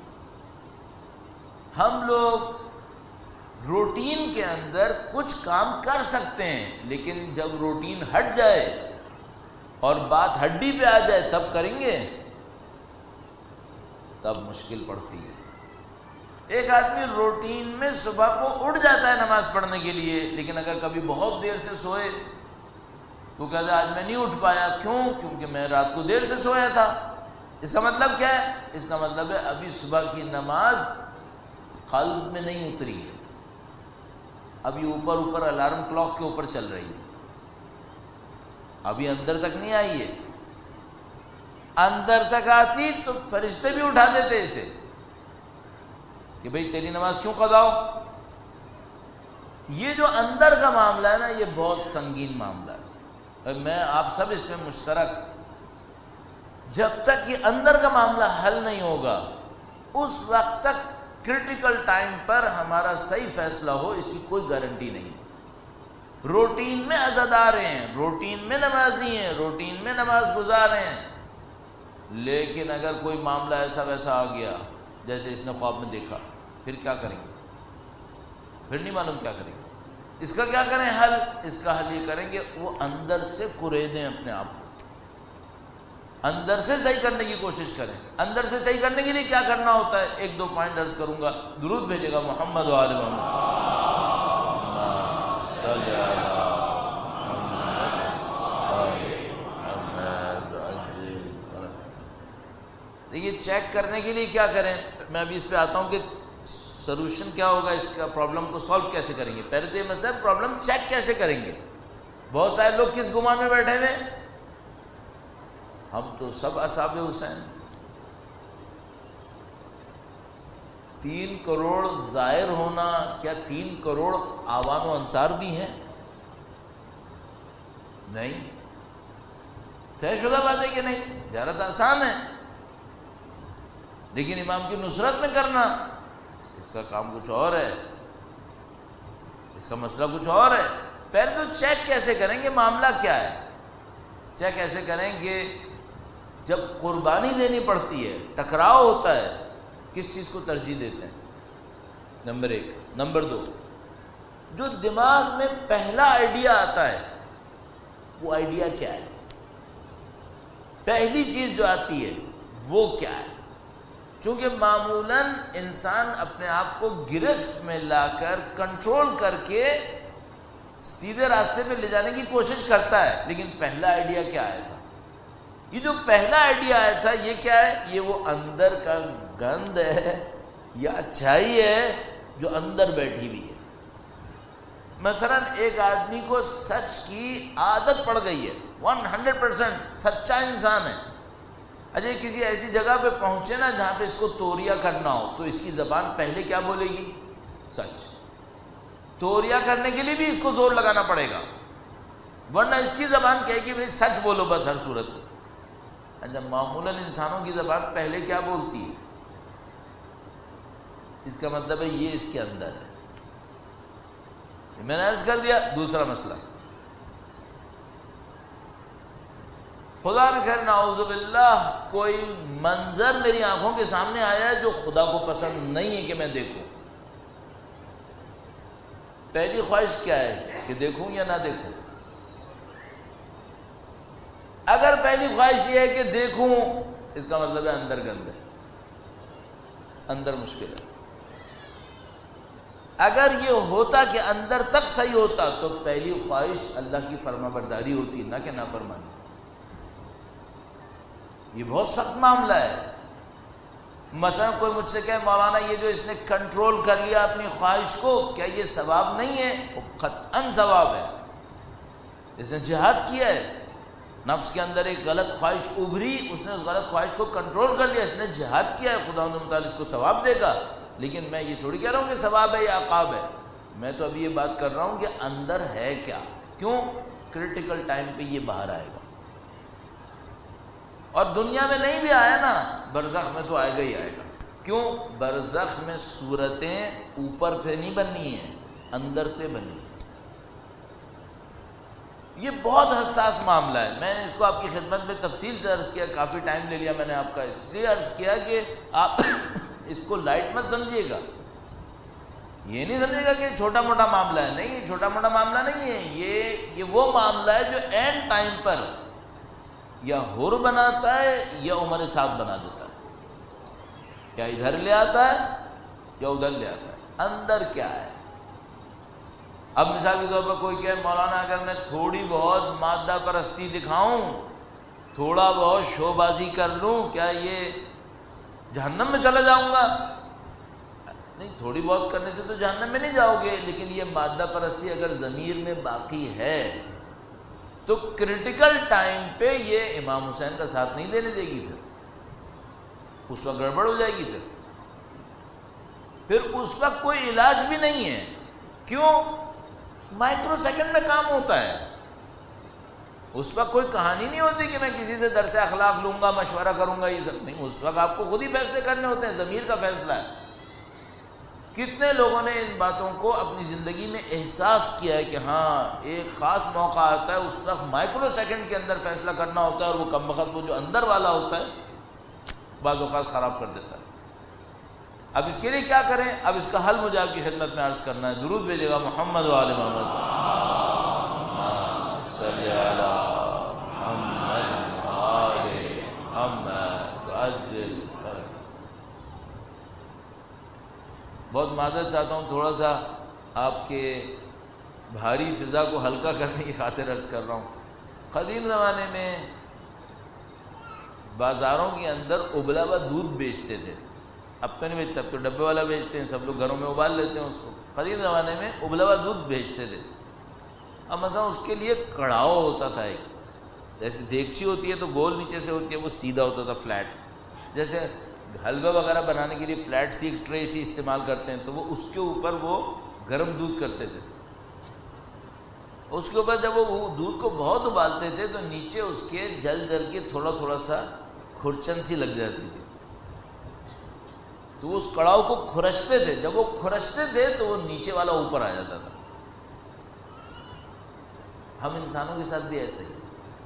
ہم لوگ روٹین کے اندر کچھ کام کر سکتے ہیں، لیکن جب روٹین ہٹ جائے اور بات ہڈی پہ آ جائے تب کریں گے، تب مشکل پڑتی ہے۔ ایک آدمی روٹین میں صبح کو اٹھ جاتا ہے نماز پڑھنے کے لیے، لیکن اگر کبھی بہت دیر سے سوئے تو کہتا ہے آج میں نہیں اٹھ پایا، کیوں؟ کیونکہ میں رات کو دیر سے سویا تھا۔ اس کا مطلب کیا ہے؟ اس کا مطلب ہے ابھی صبح کی نماز قلب میں نہیں اتری ہے، ابھی اوپر اوپر الارم کلاک کے اوپر چل رہی ہے، ابھی اندر تک نہیں آئی ہے۔ اندر تک آتی تو فرشتے بھی اٹھا دیتے اسے کہ بھئی تیری نماز کیوں قضا ہو؟ یہ جو اندر کا معاملہ ہے نا، یہ بہت سنگین معاملہ ہے۔ میں آپ سب اس میں مشترک، جب تک یہ اندر کا معاملہ حل نہیں ہوگا اس وقت تک کرٹیکل ٹائم پر ہمارا صحیح فیصلہ ہو اس کی کوئی گارنٹی نہیں۔ روٹین میں عزادار ہیں، روٹین میں نمازی ہیں، روٹین میں نماز گزار ہیں، لیکن اگر کوئی معاملہ ایسا ویسا آ گیا جیسے اس نے خواب میں دیکھا، پھر کیا کریں گے؟ پھر نہیں معلوم کیا کریں گے۔ اس کا کیا کریں حل؟ اس کا حل یہ کریں گے وہ اندر سے کریدیں اپنے آپ کو، اندر سے صحیح کرنے کی کوشش کریں۔ اندر سے صحیح کرنے کے لیے کیا کرنا ہوتا ہے؟ ایک دو پوائنٹ عرض کروں گا، درود بھیجے گا محمد و آل محمد۔ دیکھیے چیک کرنے کے لیے کیا کریں، میں ابھی اس پہ آتا ہوں کہ سلوشن کیا ہوگا، اس کا پرابلم کو سالو کیسے کریں گے۔ پہلے تو یہ مسئلہ ہے پرابلم چیک کیسے کریں گے۔ بہت سارے لوگ کس گمان میں بیٹھے ہوئے، ہم تو سب اصحاب حسین، تین کروڑ ظاہر ہونا، کیا تین کروڑ آوان و انصار بھی ہیں؟ نہیں، طے شدہ بات ہے کہ نہیں، زیادہ آسان ہے، لیکن امام کی نصرت میں کرنا اس کا کام کچھ اور ہے، اس کا مسئلہ کچھ اور ہے۔ پہلے تو چیک کیسے کریں گے معاملہ کیا ہے، چیک ایسے کریں کہ جب قربانی دینی پڑتی ہے، ٹکراؤ ہوتا ہے، کس چیز کو ترجیح دیتے ہیں؟ نمبر ایک۔ نمبر دو، جو دماغ میں پہلا آئیڈیا آتا ہے وہ آئیڈیا کیا ہے؟ پہلی چیز جو آتی ہے وہ کیا ہے؟ چونکہ معمولاً انسان اپنے آپ کو گرفت میں لا کر کنٹرول کر کے سیدھے راستے پہ لے جانے کی کوشش کرتا ہے، لیکن پہلا آئیڈیا کیا آیا تھا؟ یہ جو پہلا آئیڈیا آیا تھا یہ کیا ہے؟ یہ وہ اندر کا گند ہے یا اچھائی ہے جو اندر بیٹھی ہوئی ہے۔ مثلا ایک آدمی کو سچ کی عادت پڑ گئی ہے، ون ہنڈریڈ پرسینٹ سچا انسان ہے، اجے کسی ایسی جگہ پہ پہنچے نا جہاں پہ اس کو توریا کرنا ہو تو اس کی زبان پہلے کیا بولے گی؟ سچ۔ توریا کرنے کے لیے بھی اس کو زور لگانا پڑے گا، ورنہ اس کی زبان کہے گی بھائی سچ بولو بس ہر صورت میں۔ اچھا معمولاً انسانوں کی زبان پہلے کیا بولتی ہے؟ اس کا مطلب ہے یہ اس کے اندر ہے۔ میں نے عرض کر دیا۔ دوسرا مسئلہ، خدا نہ خیر نعوذ باللہ کوئی منظر میری آنکھوں کے سامنے آیا ہے جو خدا کو پسند نہیں ہے کہ میں دیکھوں۔ پہلی خواہش کیا ہے کہ دیکھوں یا نہ دیکھوں؟ اگر پہلی خواہش یہ ہے کہ دیکھوں، اس کا مطلب ہے اندر گند ہے، اندر مشکل ہے۔ اگر یہ ہوتا کہ اندر تک صحیح ہوتا تو پہلی خواہش اللہ کی فرما برداری ہوتی، نہ کہ نافرمانی۔ یہ بہت سخت معاملہ ہے۔ مثلا کوئی مجھ سے کہے مولانا یہ جو اس نے کنٹرول کر لیا اپنی خواہش کو، کیا یہ ثواب نہیں ہے؟ وہ قطعاً ثواب ہے۔ اس نے جہاد کیا ہے، نفس کے اندر ایک غلط خواہش ابھری، اس نے اس غلط خواہش کو کنٹرول کر لیا، اس نے جہاد کیا ہے، خدا متعالی اس کو ثواب دے گا۔ لیکن میں یہ تھوڑی کہہ رہا ہوں کہ ثواب ہے یا عقاب ہے، میں تو ابھی یہ بات کر رہا ہوں کہ اندر ہے کیا۔ کیوں؟ کرٹیکل ٹائم پہ یہ باہر آئے گا، اور دنیا میں نہیں بھی آیا نا، برزخ میں تو آئے گا ہی آئے گا۔ کیوں؟ برزخ میں صورتیں اوپر پہ نہیں بننی ہیں، اندر سے بنی ہیں۔ یہ بہت حساس معاملہ ہے۔ میں نے اس کو آپ کی خدمت میں تفصیل سے عرض کیا، کافی ٹائم لے لیا میں نے آپ کا، اس لیے عرض کیا کہ آپ اس کو لائٹ مت سمجھیے گا، یہ نہیں سمجھے گا کہ چھوٹا موٹا معاملہ ہے، نہیں، یہ چھوٹا موٹا معاملہ نہیں ہے، یہ یہ وہ معاملہ ہے جو اینڈ ٹائم پر یا حر بناتا ہے یا عمر سعد بنا دیتا ہے، یا ادھر لے آتا ہے یا ادھر لے آتا ہے، اندر کیا ہے۔ اب مثال کے طور پر کوئی کہے مولانا اگر میں تھوڑی بہت مادہ پرستی دکھاؤں، تھوڑا بہت شو بازی کر لوں، کیا یہ جہنم میں چلا جاؤں گا؟ نہیں، تھوڑی بہت کرنے سے تو جہنم میں نہیں جاؤ گے، لیکن یہ مادہ پرستی اگر ضمیر میں باقی ہے تو کرٹیکل ٹائم پہ یہ امام حسین کا ساتھ نہیں دینے دے گی، پھر اس وقت گڑبڑ ہو جائے گی، پھر پھر اس وقت کوئی علاج بھی نہیں ہے۔ کیوں؟ مائکرو سیکنڈ میں کام ہوتا ہے، اس وقت کوئی کہانی نہیں ہوتی کہ میں کسی سے درس اخلاق لوں گا، مشورہ کروں گا، یہ سب نہیں، اس وقت آپ کو خود ہی فیصلے کرنے ہوتے ہیں، ضمیر کا فیصلہ ہے۔ کتنے لوگوں نے ان باتوں کو اپنی زندگی میں احساس کیا ہے کہ ہاں ایک خاص موقع آتا ہے، اس وقت مائکرو سیکنڈ کے اندر فیصلہ کرنا ہوتا ہے، اور وہ کم وقت وہ جو اندر والا ہوتا ہے بعض اوقات خراب کر دیتا ہے۔ اب اس کے لیے کیا کریں؟ اب اس کا حل مجھے آپ کی خدمت میں عرض کرنا ہے۔ درود بھیجے گا محمد و آل محمد، صلی علی محمد و آل محمد عجل۔ بہت معذرت چاہتا ہوں، تھوڑا سا آپ کے بھاری فضا کو ہلکا کرنے کی خاطر عرض کر رہا ہوں۔ قدیم زمانے میں بازاروں کے اندر ابلا ہوا دودھ بیچتے تھے، اب تو نہیں بیچتے، اب تو ڈبے والا بیچتے ہیں، سب لوگ گھروں میں ابال لیتے ہیں اس کو۔ قدیم زمانے میں ابلا ہوا دودھ بیچتے تھے۔ اب مثلا اس کے لیے کڑاؤ ہوتا تھا، ایک جیسے دیگچی ہوتی ہے تو گول نیچے سے ہوتی ہے، وہ سیدھا ہوتا تھا فلیٹ، جیسے حلوہ وغیرہ بنانے کے لیے فلیٹ سی ایک ٹرے سی استعمال کرتے ہیں، تو وہ اس کے اوپر وہ گرم دودھ کرتے تھے۔ اس کے اوپر جب وہ دودھ کو بہت ابالتے تھے تو نیچے اس کے جل جل کے تھوڑا تھوڑا سا کھرچن سی لگ جاتی تھی، تو وہ اس کڑاؤ کو کھرچتے تھے، جب وہ کھرچتے تھے تو وہ نیچے والا اوپر آ جاتا تھا۔ ہم انسانوں کے ساتھ بھی ایسے ہی،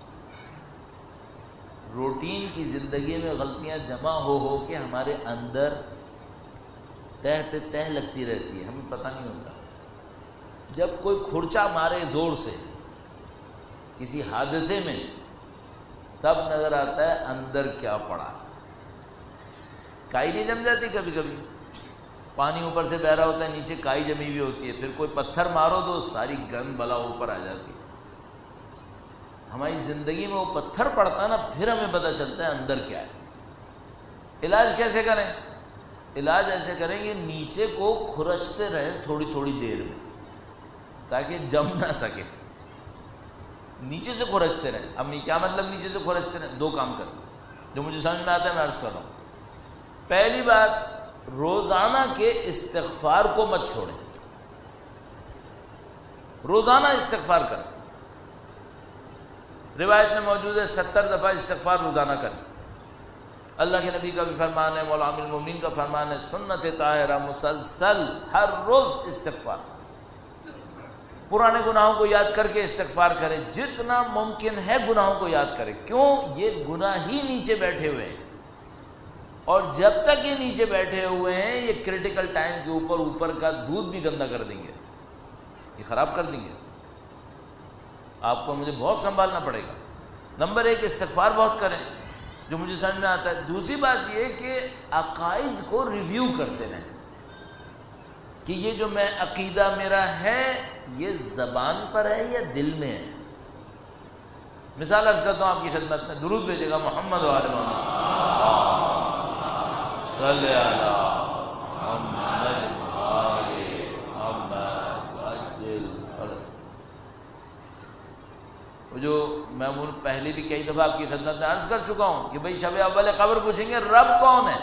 روٹین کی زندگی میں غلطیاں جمع ہو ہو کے ہمارے اندر تہ پہ تہ لگتی رہتی ہے، ہمیں پتہ نہیں ہوتا۔ جب کوئی کھرچا مارے زور سے کسی حادثے میں، تب نظر آتا ہے اندر کیا پڑا۔ کائی نہیں جم جاتی کبھی کبھی، پانی اوپر سے بہ رہا ہوتا ہے، نیچے کائی جمی ہوئی ہوتی ہے، پھر کوئی پتھر مارو تو ساری گند بلا اوپر آ جاتی ہے۔ ہماری زندگی میں وہ پتھر پڑتا ہے نا، پھر ہمیں پتہ چلتا ہے اندر کیا ہے۔ علاج کیسے کریں؟ علاج ایسے کریں کہ نیچے کو کھرچتے رہیں تھوڑی تھوڑی دیر میں، تاکہ جم نہ سکے، نیچے سے کھرچتے رہیں۔ اب کیا مطلب نیچے سے کھرچتے رہیں؟ دو کام کریں جو مجھے سمجھ میں آتا ہے، میں عرض کر رہا ہوں۔ پہلی بات، روزانہ کے استغفار کو مت چھوڑیں، روزانہ استغفار کریں۔ روایت میں موجود ہے ستر دفعہ استغفار روزانہ کریں۔ اللہ کے نبی کا بھی فرمان ہے، مولا امیر المومنین کا فرمان ہے، سنت طاہرہ مسلسل ہر روز استغفار۔ پرانے گناہوں کو یاد کر کے استغفار کریں، جتنا ممکن ہے گناہوں کو یاد کریں۔ کیوں؟ یہ گناہ ہی نیچے بیٹھے ہوئے ہیں، اور جب تک یہ نیچے بیٹھے ہوئے ہیں یہ کریٹیکل ٹائم کے اوپر اوپر کا دودھ بھی گندا کر دیں گے، یہ خراب کر دیں گے۔ آپ کو مجھے بہت سنبھالنا پڑے گا۔ نمبر ایک، استغفار بہت کریں جو مجھے سمجھ میں آتا ہے۔ دوسری بات یہ کہ عقائد کو ریویو کرتے رہیں کہ یہ جو میں عقیدہ میرا ہے یہ زبان پر ہے یا دل میں ہے۔ مثال عرض کرتا ہوں آپ کی خدمت میں، درود بھیجے گا محمد و آل محمد، صلی علی محمد و آل محمد عجل۔ وہ جو میں پہلے بھی کئی دفعہ آپ کی خدمت میں عرض کر چکا ہوں کہ بھئی شب اول قبر پوچھیں گے رب کون ہے؟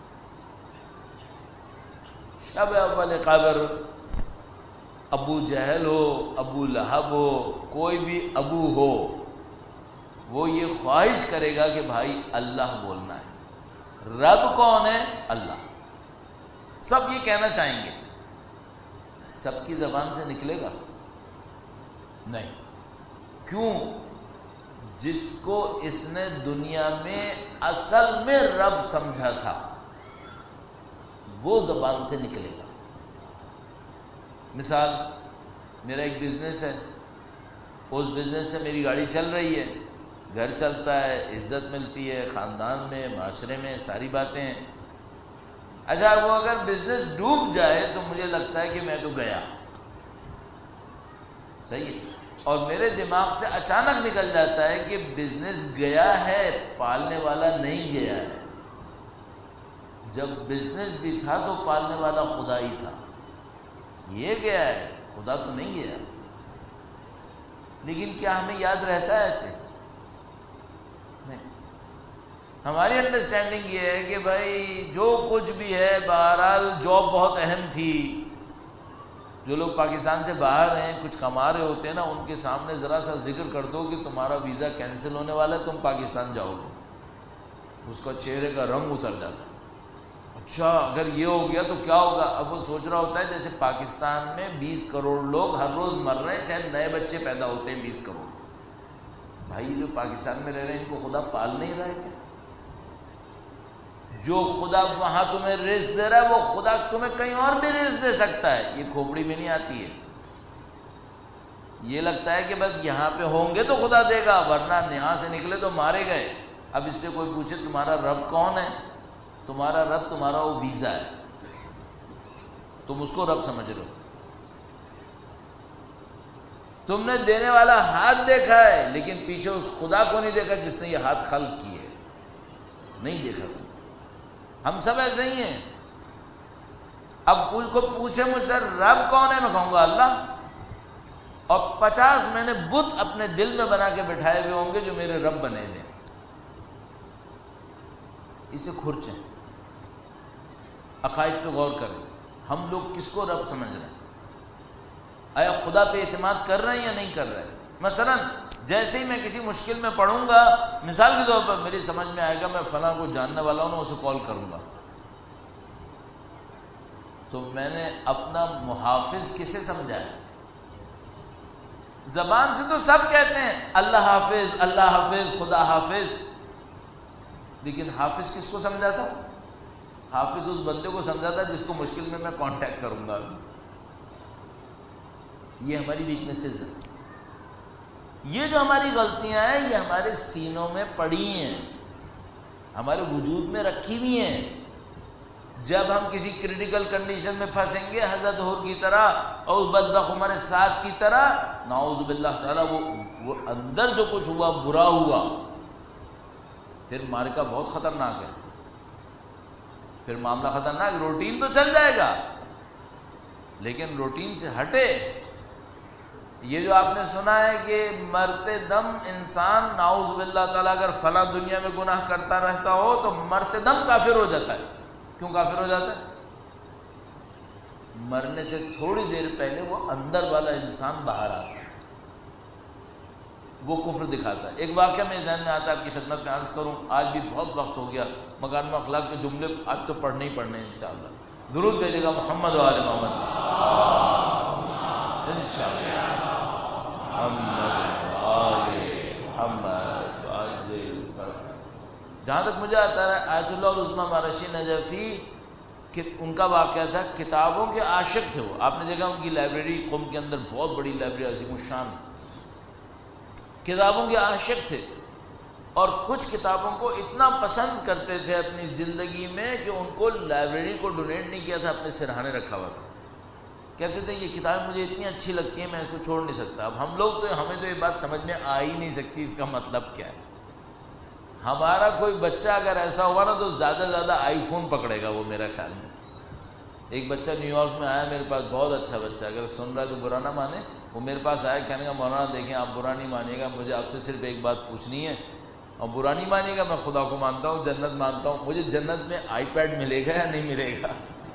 شب اول قبر ابو جہل ہو، ابو لہب ہو، کوئی بھی ابو ہو، وہ یہ خواہش کرے گا کہ بھائی اللہ بولنا ہے۔ رب کون ہے؟ اللہ۔ سب یہ کہنا چاہیں گے، سب کی زبان سے نکلے گا نہیں۔ کیوں؟ جس کو اس نے دنیا میں اصل میں رب سمجھا تھا وہ زبان سے نکلے گا۔ مثال، میرا ایک بزنس ہے، اس بزنس سے میری گاڑی چل رہی ہے، گھر چلتا ہے، عزت ملتی ہے، خاندان میں، معاشرے میں، ساری باتیں ہیں۔ اچھا وہ اگر بزنس ڈوب جائے تو مجھے لگتا ہے کہ میں تو گیا، صحیح ہے، اور میرے دماغ سے اچانک نکل جاتا ہے کہ بزنس گیا ہے، پالنے والا نہیں گیا ہے۔ جب بزنس بھی تھا تو پالنے والا خدا ہی تھا، یہ گیا ہے، خدا تو نہیں گیا۔ لیکن کیا ہمیں یاد رہتا ہے ایسے؟ نہیں۔ ہماری انڈرسٹینڈنگ یہ ہے کہ بھائی جو کچھ بھی ہے، بہرحال جاب بہت اہم تھی۔ جو لوگ پاکستان سے باہر ہیں، کچھ کما رہے ہوتے ہیں نا، ان کے سامنے ذرا سا ذکر کر دو کہ تمہارا ویزا کینسل ہونے والا ہے، تم پاکستان جاؤ گے، اس کا چہرے کا رنگ اتر جاتا ہے۔ اچھا اگر یہ ہو گیا تو کیا ہوگا؟ اب وہ سوچ رہا ہوتا ہے جیسے پاکستان میں بیس کروڑ لوگ ہر روز مر رہے ہیں، چاہے نئے بچے پیدا ہوتے ہیں بیس کروڑ۔ بھائی جو پاکستان میں رہ رہے ہیں ان کو خدا پال نہیں رہا ہے کیا؟ جو خدا وہاں تمہیں رزق دے رہا ہے وہ خدا تمہیں کہیں اور بھی رزق دے سکتا ہے۔ یہ کھوپڑی میں نہیں آتی ہے، یہ لگتا ہے کہ بس یہاں پہ ہوں گے تو خدا دے گا، ورنہ یہاں سے نکلے تو مارے گئے۔ اب اس سے کوئی پوچھے تمہارا رب کون ہے؟ تمہارا رب تمہارا وہ ویزا ہے، تم اس کو رب سمجھ رہے ہو۔ تم نے دینے والا ہاتھ دیکھا ہے لیکن پیچھے اس خدا کو نہیں دیکھا جس نے یہ ہاتھ خلق کیے، نہیں دیکھا تم۔ ہم سب ایسے ہی ہیں۔ اب کو پوچھے مجھ سے رب کون ہے، میں کہوں گا اللہ، اور پچاس میں نے بت اپنے دل میں بنا کے بٹھائے ہوئے ہوں گے جو میرے رب بنے ہوئے ہیں۔ اسے کھرچیں، عقائد پہ غور کریں، ہم لوگ کس کو رب سمجھ رہے ہیں؟ آیا خدا پہ اعتماد کر رہے ہیں یا نہیں کر رہے ہیں؟ مثلا جیسے ہی میں کسی مشکل میں پڑوں گا، مثال کے طور پر میری سمجھ میں آئے گا میں فلاں کو جاننے والا ہوں، اسے کال کروں گا، تو میں نے اپنا محافظ کسے سمجھا ہے؟ زبان سے تو سب کہتے ہیں اللہ حافظ، اللہ حافظ، خدا حافظ، لیکن حافظ کس کو سمجھا تھا؟ حافظ اس بندے کو سمجھا تھا جس کو مشکل میں میں کانٹیکٹ کروں گا۔ یہ ہماری ویکنیسز ہیں، یہ جو ہماری غلطیاں ہیں یہ ہمارے سینوں میں پڑی ہیں، ہمارے وجود میں رکھی ہوئی ہیں۔ جب ہم کسی کریٹیکل کنڈیشن میں پھنسیں گے حضرت حور کی طرح اور اس بدبخت عمر سعد کی طرح، نعوذ باللہ تعالیٰ، وہ وہ اندر جو کچھ ہوا برا ہوا، پھر معرکہ بہت خطرناک ہے، پھر معاملہ خطرناک۔ روٹین تو چل جائے گا لیکن روٹین سے ہٹے۔ یہ جو آپ نے سنا ہے کہ مرتے دم انسان نعوذ باللہ تعالیٰ اگر فلاں دنیا میں گناہ کرتا رہتا ہو تو مرتے دم کافر ہو جاتا ہے۔ کیوں کافر ہو جاتا ہے؟ مرنے سے تھوڑی دیر پہلے وہ اندر والا انسان باہر آتا ہے، وہ کفر دکھاتا ہے۔ ایک واقعہ میرے ذہن میں آتا ہے، آپ کی خدمت میں عرض کروں، آج بھی بہت وقت ہو گیا، مکارم اخلاق کے جملے آج تو پڑھنے ہی پڑھنے ہیں انشاءاللہ۔ درود بھیجے گا محمد و آل محمد انشاءاللہ، محمد آل محمد۔ جہاں تک مجھے آتا ہے آیت اللہ العظمیٰ مہارشی نجفی کہ ان کا واقعہ تھا، کتابوں کے عاشق تھے وہ۔ آپ نے دیکھا ان کی لائبریری قم کے اندر بہت بڑی لائبریری، عظیم الشان، کتابوں کے عاشق تھے، اور کچھ کتابوں کو اتنا پسند کرتے تھے اپنی زندگی میں کہ ان کو لائبریری کو ڈونیٹ نہیں کیا تھا، اپنے سرہانے رکھا ہوا تھا۔ کہتے تھے یہ کتابیں مجھے اتنی اچھی لگتی ہیں میں اس کو چھوڑ نہیں سکتا۔ اب ہم لوگ تو ہمیں تو یہ بات سمجھ میں آ ہی نہیں سکتی اس کا مطلب کیا ہے۔ ہمارا کوئی بچہ اگر ایسا ہوا نا تو زیادہ زیادہ آئی فون پکڑے گا وہ، میرا خیال میں۔ ایک بچہ نیو یارک میں آیا میرے پاس، بہت اچھا بچہ، اگر سن رہا ہے تو برا نہ مانے، وہ میرے پاس آیا کہنے کا مولانا دیکھیں آپ برا نہیں مانیے گا، مجھے آپ سے صرف ایک بات پوچھنی ہے، اور برا نہیں مانیے گا، میں خدا کو مانتا ہوں، جنت مانتا ہوں، مجھے جنت میں آئی پیڈ ملے گا یا نہیں ملے گا؟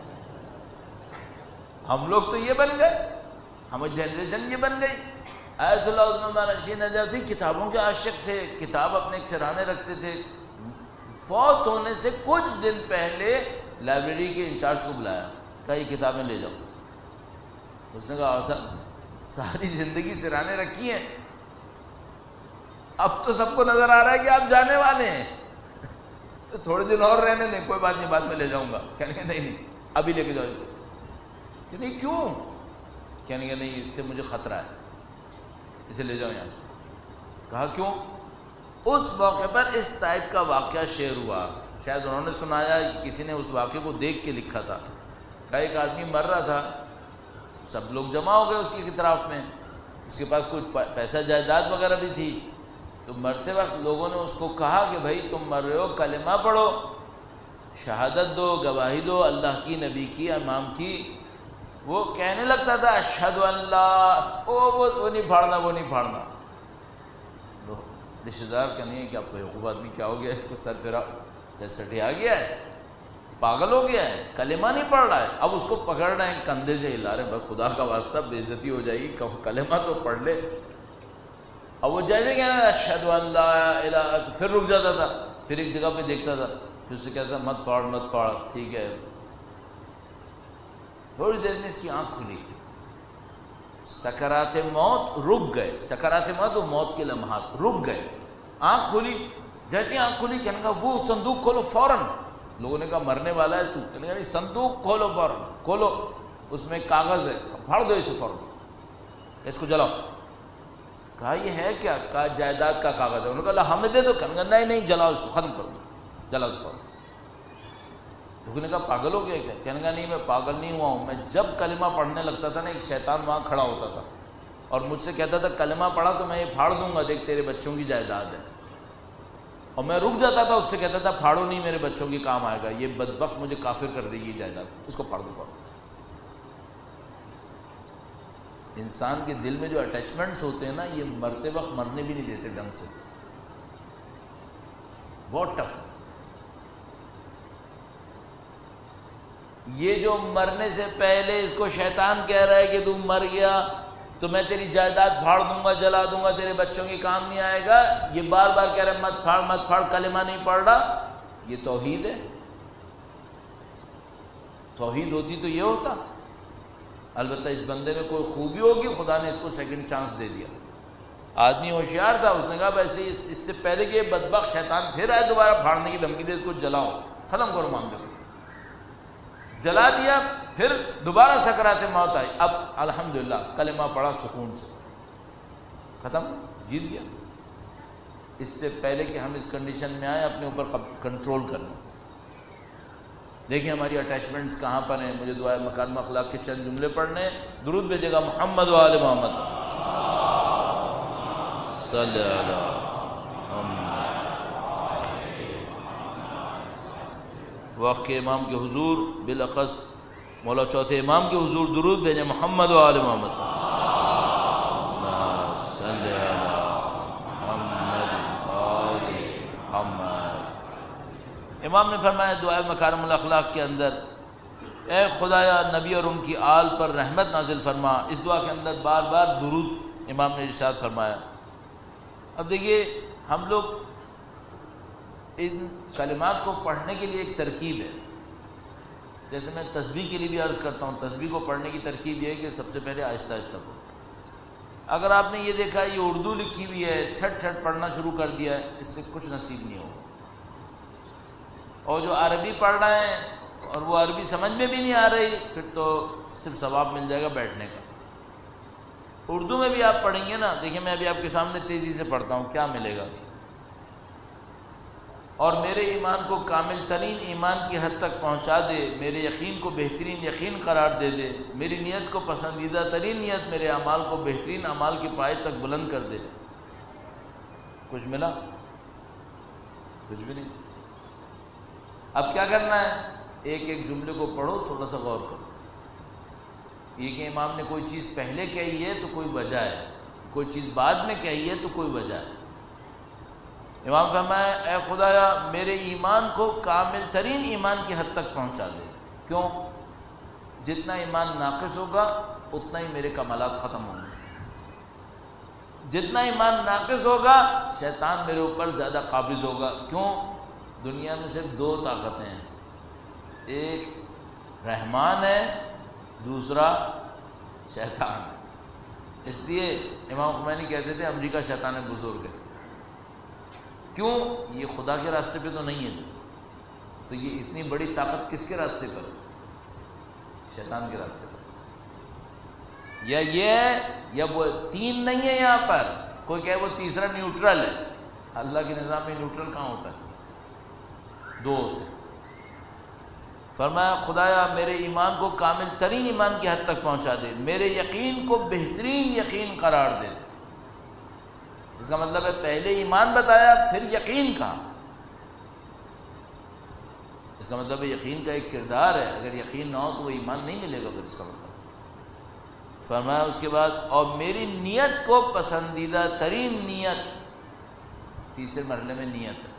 ہم لوگ تو یہ بن گئے، ہماری جنریشن یہ بن گئی۔ آیت اللہ عظمیٰ مہارشی نجفی کتابوں کے عاشق تھے، کتاب اپنے ایک سرانے رکھتے تھے۔ فوت ہونے سے کچھ دن پہلے لائبریری کے انچارج کو بلایا، کہا یہ کتابیں لے جاؤ۔ اس نے کہا صاحب ساری زندگی سرانے رکھی ہیں، اب تو سب کو نظر آ رہا ہے کہ آپ جانے والے ہیں، تو تھوڑے دن اور رہنے دیں، کوئی بات نہیں بعد میں لے جاؤں گا۔ کہنے کہ نہیں نہیں ابھی لے کے جاؤ اسے۔ کہ نہیں کیوں؟ کہنے کہ نہیں اس سے مجھے خطرہ ہے، اسے لے جاؤ یہاں سے۔ کہا کیوں؟ اس موقع پر اس ٹائپ کا واقعہ شیئر ہوا. شاید انہوں نے سنایا کہ کسی نے اس واقعے کو دیکھ کے لکھا تھا. کہ ایک آدمی مر رہا تھا, سب لوگ جمع ہو گئے اس کی اطراف میں, اس کے پاس کچھ پیسہ جائیداد وغیرہ بھی تھی. تو مرتے وقت لوگوں نے اس کو کہا کہ بھائی تم مر رہے ہو, کلمہ پڑھو, شہادت دو, گواہی دو اللہ کی, نبی کی, امام کی. وہ کہنے لگتا تھا اشہد ان لا, او وہ وہ نہیں پھاڑنا وہ نہیں پھاڑنا. رشتہ دار کا نہیں ہے کہ آپ کو بیوقوف آدمی کیا ہو گیا, اس کو سر پھرا سٹیا گیا ہے, پاگل ہو گیا ہے, کلمہ نہیں پڑھ رہا ہے. اب اس کو پکڑ رہے ہیں, کندھے سے ہلا رہے ہیں, بس خدا کا واسطہ بے عزتی ہو جائے گی, کلمہ تو پڑھ لے. اب وہ جیسے کہنا اشہد ان لا الہ, پھر رک جاتا تھا, پھر ایک جگہ پہ دیکھتا تھا, پھر اسے کہتا مت پڑھ مت پڑھ, ٹھیک ہے. تھوڑی دیر میں اس کی آنکھ کھلی, سکرات موت رک گئے. سکرات موت وہ موت کے لمحات رک گئے, آنکھ کھلی. جیسے آنکھ کھلی کہنے کا وہ صندوق کھولو فوراً. لوگوں نے کہا مرنے والا ہے تو, کہنے کا صندوق کھولو فوراً, کھولو, اس میں کاغذ ہے, پھاڑ دو اسے فوراً, اس کو جلاؤ. کہا یہ ہے کیا؟ کہا جائیداد کا کاغذ ہے. انہوں نے کہا ہمیں دے دو. کہنے کا نہیں نہیں جلاؤ اس کو, ختم کرو, جلا دو فوراً. لوگوں نے کہا پاگل ہو گیا کیا؟ کہنے کا نہیں میں پاگل نہیں ہوا ہوں, میں جب کلمہ پڑھنے لگتا تھا نا ایک شیطان وہاں کھڑا ہوتا تھا اور مجھ سے کہتا تھا کلمہ پڑھا تو میں یہ پھاڑ دوں گا, دیکھ تیرے بچوں کی جائیداد ہے. اور میں رک جاتا تھا, اس سے کہتا تھا پھاڑو نہیں, میرے بچوں کی کام آئے گا, یہ بدبخت مجھے کافر کر دے گی جائیداد, اس کو پھاڑ دو فوراً. انسان کے دل میں جو اٹیچمنٹس ہوتے ہیں نا, یہ مرتے وقت مرنے بھی نہیں دیتے ڈھنگ سے, بہت ٹف. یہ جو مرنے سے پہلے اس کو شیطان کہہ رہا ہے کہ تم مر گیا تو میں تیری جائیداد پھاڑ دوں گا, جلا دوں گا, تیرے بچوں کے کام نہیں آئے گا, یہ بار بار کہہ رہا ہے مت پھاڑ مت پھاڑ, کلمہ نہیں پڑھ رہا. یہ توحید ہے. توحید ہوتی تو یہ ہوتا. البتہ اس بندے میں کوئی خوبی ہوگی, خدا نے اس کو سیکنڈ چانس دے دیا. آدمی ہوشیار تھا, اس نے کہا ویسے اس سے پہلے کہ یہ بدبخت شیطان پھر آئے دوبارہ پھاڑنے کی دھمکی دے, اس کو جلاؤ, ختم کرو معاملے کو. جلا دیا, پھر دوبارہ سکرات موت آئی. اب الحمدللہ کلمہ پڑھا سکون سے, ختم, جیت گیا. اس سے پہلے کہ ہم اس کنڈیشن میں آئیں اپنے اوپر کنٹرول کرنا. دیکھیں ہماری اٹیچمنٹس کہاں پر ہیں. مجھے دعائے مکارم اخلاق کے چند جملے پڑھنے, درود بھیجے گا محمد و آل محمد صلی اللہ. وقت کے امام کے حضور, بالاخص مولا چوتھے امام کے حضور درود بھیجیں محمد و آل محمد صلی اللہ محمد آل محمد. امام نے فرمایا دعائے مکارم الاخلاق کے اندر, اے خدایا نبی اور ان کی آل پر رحمت نازل فرما. اس دعا کے اندر بار بار درود امام نے ارشاد فرمایا. اب دیکھیے ہم لوگ ان کلمات کو پڑھنے کے لیے ایک ترکیب ہے. جیسے میں تسبیح کے لیے بھی عرض کرتا ہوں, تسبیح کو پڑھنے کی ترکیب یہ ہے کہ سب سے پہلے آہستہ آہستہ پڑھو. اگر آپ نے یہ دیکھا یہ اردو لکھی ہوئی ہے, چھٹ چھٹ پڑھنا شروع کر دیا ہے, اس سے کچھ نصیب نہیں ہوگا. اور جو عربی پڑھ رہے ہیں اور وہ عربی سمجھ میں بھی نہیں آ رہی, پھر تو صرف ثواب مل جائے گا بیٹھنے کا. اردو میں بھی آپ پڑھیں گے نا, دیکھیں میں ابھی آپ کے سامنے تیزی سے پڑھتا ہوں, کیا ملے گا. اور میرے ایمان کو کامل ترین ایمان کی حد تک پہنچا دے, میرے یقین کو بہترین یقین قرار دے دے, میری نیت کو پسندیدہ ترین نیت, میرے اعمال کو بہترین اعمال کے پائے تک بلند کر دے. کچھ ملا؟ کچھ بھی نہیں. اب کیا کرنا ہے, ایک ایک جملے کو پڑھو, تھوڑا سا غور کرو. یہ کہ امام نے کوئی چیز پہلے کہی ہے تو کوئی وجہ ہے, کوئی چیز بعد میں کہی ہے تو کوئی وجہ ہے. امام فرمایا اے خدایا میرے ایمان کو کامل ترین ایمان کی حد تک پہنچا دے. کیوں؟ جتنا ایمان ناقص ہوگا اتنا ہی میرے کمالات ختم ہوں گے. جتنا ایمان ناقص ہوگا شیطان میرے اوپر زیادہ قابض ہوگا. کیوں؟ دنیا میں صرف دو طاقتیں ہیں, ایک رحمان ہے, دوسرا شیطان ہے. اس لیے امام خمینی کہتے تھے امریکہ شیطان بزرگ ہے. کیوں؟ یہ خدا کے راستے پہ تو نہیں ہے, تو یہ اتنی بڑی طاقت کس کے راستے پر؟ شیطان کے راستے پر. یا یہ ہے یا وہ, تین نہیں ہے یہاں پر. کوئی کہے وہ تیسرا نیوٹرل ہے, اللہ کے نظام میں نیوٹرل کہاں ہوتا ہے؟ دو ہوتے ہیں۔ فرمایا خدایا میرے ایمان کو کامل ترین ایمان کی حد تک پہنچا دے، میرے یقین کو بہترین یقین قرار دے۔ اس کا مطلب ہے پہلے ایمان بتایا پھر یقین کہا۔ اس کا مطلب ہے یقین کا ایک کردار ہے، اگر یقین نہ ہو تو وہ ایمان نہیں ملے گا۔ پھر اس کا مطلب فرمایا اس کے بعد اور میری نیت کو پسندیدہ ترین نیت، تیسرے مرحلے میں نیت ہے۔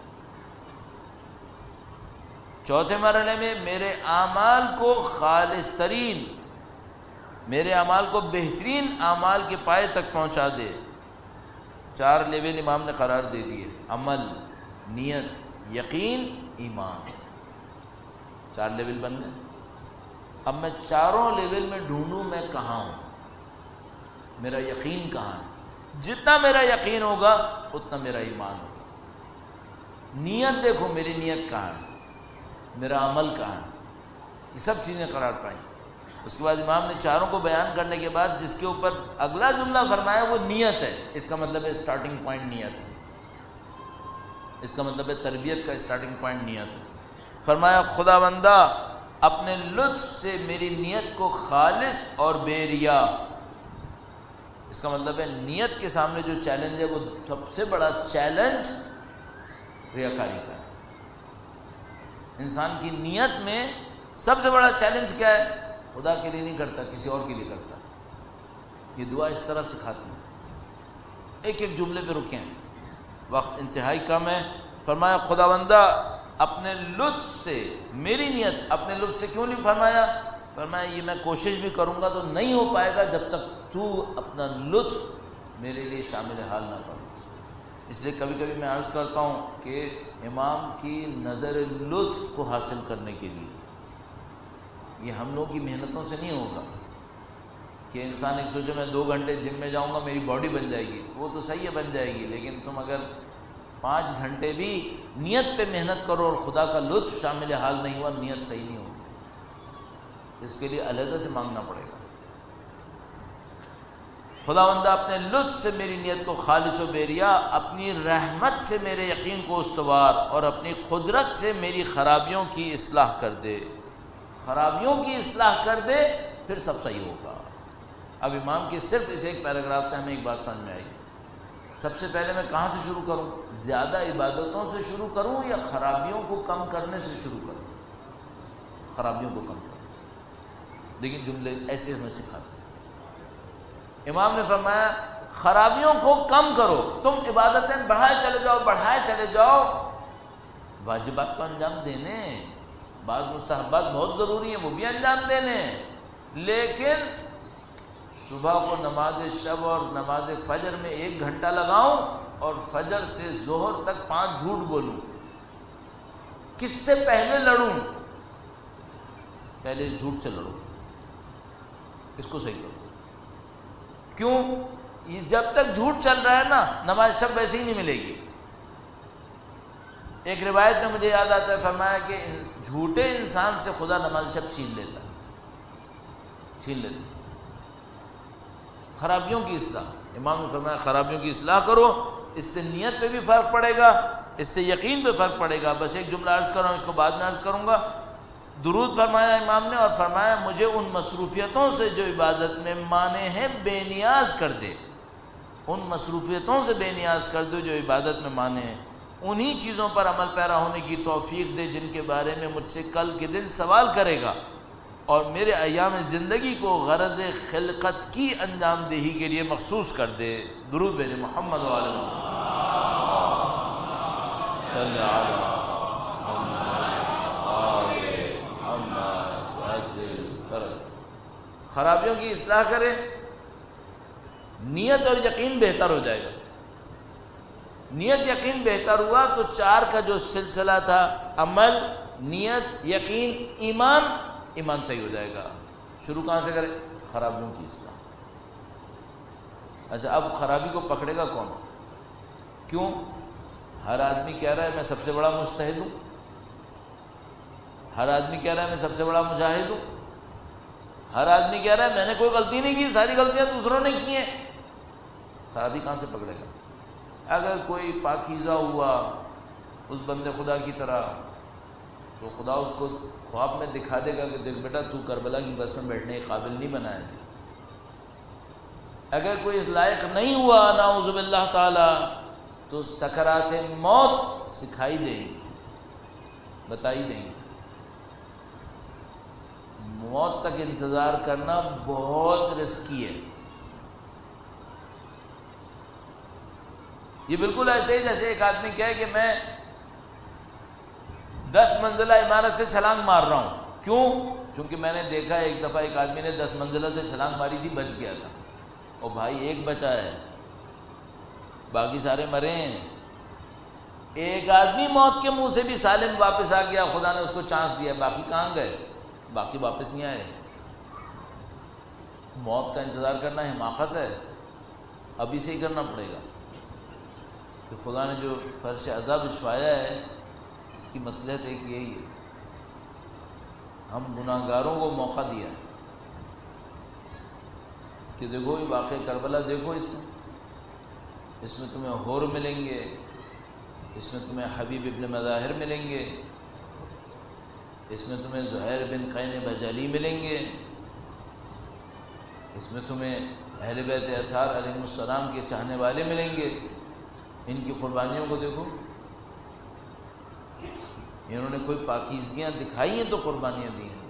چوتھے مرحلے میں میرے اعمال کو خالص ترین، میرے اعمال کو بہترین اعمال کے پائے تک پہنچا دے۔ چار لیول امام نے قرار دے دیے، عمل، نیت، یقین، ایمان، چار لیول بن گئے۔ اب میں چاروں لیول میں ڈھونڈوں میں کہاں ہوں، میرا یقین کہاں ہے؟ جتنا میرا یقین ہوگا اتنا میرا ایمان ہوگا۔ نیت دیکھو میری نیت کہاں ہے، میرا عمل کہاں ہے، یہ سب چیزیں قرار پائیں۔ اس کے بعد امام نے چاروں کو بیان کرنے کے بعد جس کے اوپر اگلا جملہ فرمایا وہ نیت ہے۔ اس کا مطلب ہے اسٹارٹنگ پوائنٹ نیت ہے، اس کا مطلب ہے تربیت کا اسٹارٹنگ پوائنٹ نیت ہے۔ فرمایا خدا بندہ اپنے لطف سے میری نیت کو خالص اور بے ریا، اس کا مطلب ہے نیت کے سامنے جو چیلنج ہے وہ سب سے بڑا چیلنج ریاکاری کا ہے۔ انسان کی نیت میں سب سے بڑا چیلنج کیا ہے؟ خدا کے لیے نہیں کرتا، کسی اور کے لیے کرتا۔ یہ دعا اس طرح سکھاتی ہے۔ ایک ایک جملے پہ رکیں، وقت انتہائی کم ہے۔ فرمایا خدا بندہ اپنے لطف سے میری نیت، اپنے لطف سے کیوں نہیں فرمایا؟ فرمایا یہ میں کوشش بھی کروں گا تو نہیں ہو پائے گا جب تک تو اپنا لطف میرے لیے شامل حال نہ فرما۔ اس لیے کبھی کبھی میں عرض کرتا ہوں کہ امام کی نظر لطف کو حاصل کرنے کے لیے یہ ہم لوگوں کی محنتوں سے نہیں ہوگا کہ انسان ایک سوچے میں دو گھنٹے جم میں جاؤں گا میری باڈی بن جائے گی، وہ تو صحیح ہے بن جائے گی، لیکن تم اگر پانچ گھنٹے بھی نیت پہ محنت کرو اور خدا کا لطف شامل حال نہیں ہوا، نیت صحیح نہیں ہوگی۔ اس کے لیے علیحدہ سے مانگنا پڑے گا۔ خداوندہ اپنے لطف سے میری نیت کو خالص و بے ریا، اپنی رحمت سے میرے یقین کو استوار، اور اپنی قدرت سے میری خرابیوں کی اصلاح کر دے۔ خرابیوں کی اصلاح کر دے پھر سب صحیح ہوگا۔ اب امام کے صرف اس ایک پیراگراف سے ہمیں ایک بات سمجھ میں آئی۔ سب سے پہلے میں کہاں سے شروع کروں؟ زیادہ عبادتوں سے شروع کروں یا خرابیوں کو کم کرنے سے شروع کروں؟ خرابیوں کو کم کرنے سے۔ لیکن جملے ایسے ہمیں سکھاتے۔ امام نے فرمایا خرابیوں کو کم کرو، تم عبادتیں بڑھائے چلے جاؤ بڑھائے چلے جاؤ، واجبات تو انجام دینے، بعض مستحبات بہت ضروری ہیں وہ بھی انجام دینے، لیکن صبح کو نماز شب اور نماز فجر میں ایک گھنٹہ لگاؤں اور فجر سے ظہر تک پانچ جھوٹ بولوں، کس سے پہلے لڑوں؟ پہلے اس جھوٹ سے لڑو، اس کو صحیح کرو۔ کیوں؟ یہ جب تک جھوٹ چل رہا ہے نا نماز شب ویسے ہی نہیں ملے گی۔ ایک روایت میں مجھے یاد آتا ہے فرمایا کہ جھوٹے انسان سے خدا نماز شب چھین لیتا چھین لیتا خرابیوں کی اصلاح، امام نے فرمایا خرابیوں کی اصلاح کرو، اس سے نیت پہ بھی فرق پڑے گا، اس سے یقین پہ فرق پڑے گا۔ بس ایک جملہ عرض کر رہا ہوں، اس کو بعد میں عرض کروں گا۔ درود فرمایا امام نے اور فرمایا مجھے ان مصروفیتوں سے جو عبادت میں مانے ہیں بے نیاز کر دے، ان مصروفیتوں سے بے نیاز کر دے جو عبادت میں مانے ہیں، انہی چیزوں پر عمل پیرا ہونے کی توفیق دے جن کے بارے میں مجھ سے کل کے دن سوال کرے گا، اور میرے ایام زندگی کو غرض خلقت کی انجام دہی کے لیے مخصوص کر دے۔ درود بھیجے محمد و آل محمد صلی اللہ خرابیوں کی اصلاح کرے، نیت اور یقین بہتر ہو جائے گا۔ نیت یقین بہتر ہوا تو چار کا جو سلسلہ تھا، عمل، نیت، یقین، ایمان، ایمان صحیح ہو جائے گا۔ شروع کہاں سے کریں؟ خرابیوں کی اصلاح۔ اچھا اب خرابی کو پکڑے گا کون؟ کیوں؟ ہر آدمی کہہ رہا ہے میں سب سے بڑا مجتہد ہوں، ہر آدمی کہہ رہا ہے میں سب سے بڑا مجاہد ہوں، ہر آدمی کہہ رہا ہے میں نے کوئی غلطی نہیں کی، ساری غلطیاں دوسروں نے کی ہیں۔ خرابی کہاں سے پکڑے گا؟ اگر کوئی پاکیزہ ہوا اس بندے خدا کی طرح تو خدا اس کو خواب میں دکھا دے گا کہ دیکھ بیٹا تو کربلا کی بس میں بیٹھنے کے قابل نہیں بنا ہے. اگر کوئی اس لائق نہیں ہوا نعوذ باللہ تعالی تو سکرات موت سکھائی دیں گے، بتائی دیں گے. موت تک انتظار کرنا بہت رسکی ہے. یہ بالکل ایسے ہی جیسے ایک آدمی کہے کہ میں دس منزلہ عمارت سے چھلانگ مار رہا ہوں. کیوں؟ کیونکہ میں نے دیکھا ایک دفعہ ایک آدمی نے دس منزلہ سے چھلانگ ماری تھی، بچ گیا تھا. اور بھائی ایک بچا ہے، باقی سارے مرے ہیں. ایک آدمی موت کے منہ سے بھی سالم واپس آ گیا، خدا نے اس کو چانس دیا. باقی کہاں گئے؟ باقی واپس نہیں آئے. موت کا انتظار کرنا حماقت ہے، ابھی سے ہی کرنا پڑے گا. کہ خدا نے جو فرش عذاب بچھوایا ہے اس کی مصلحت ایک یہی ہے، ہم گناہ گاروں کو موقع دیا کہ دیکھو یہ واقعہ کربلا دیکھو، اس میں اس میں تمہیں حور ملیں گے، اس میں تمہیں حبیب ابن مظاہر ملیں گے، اس میں تمہیں زہیر بن قین بجالی ملیں گے، اس میں تمہیں اہل بیت اطہار علیہ السلام کے چاہنے والے ملیں گے. ان کی قربانیوں کو دیکھو، انہوں نے کوئی پاکیزگیاں دکھائی ہیں تو قربانیاں دی ہیں.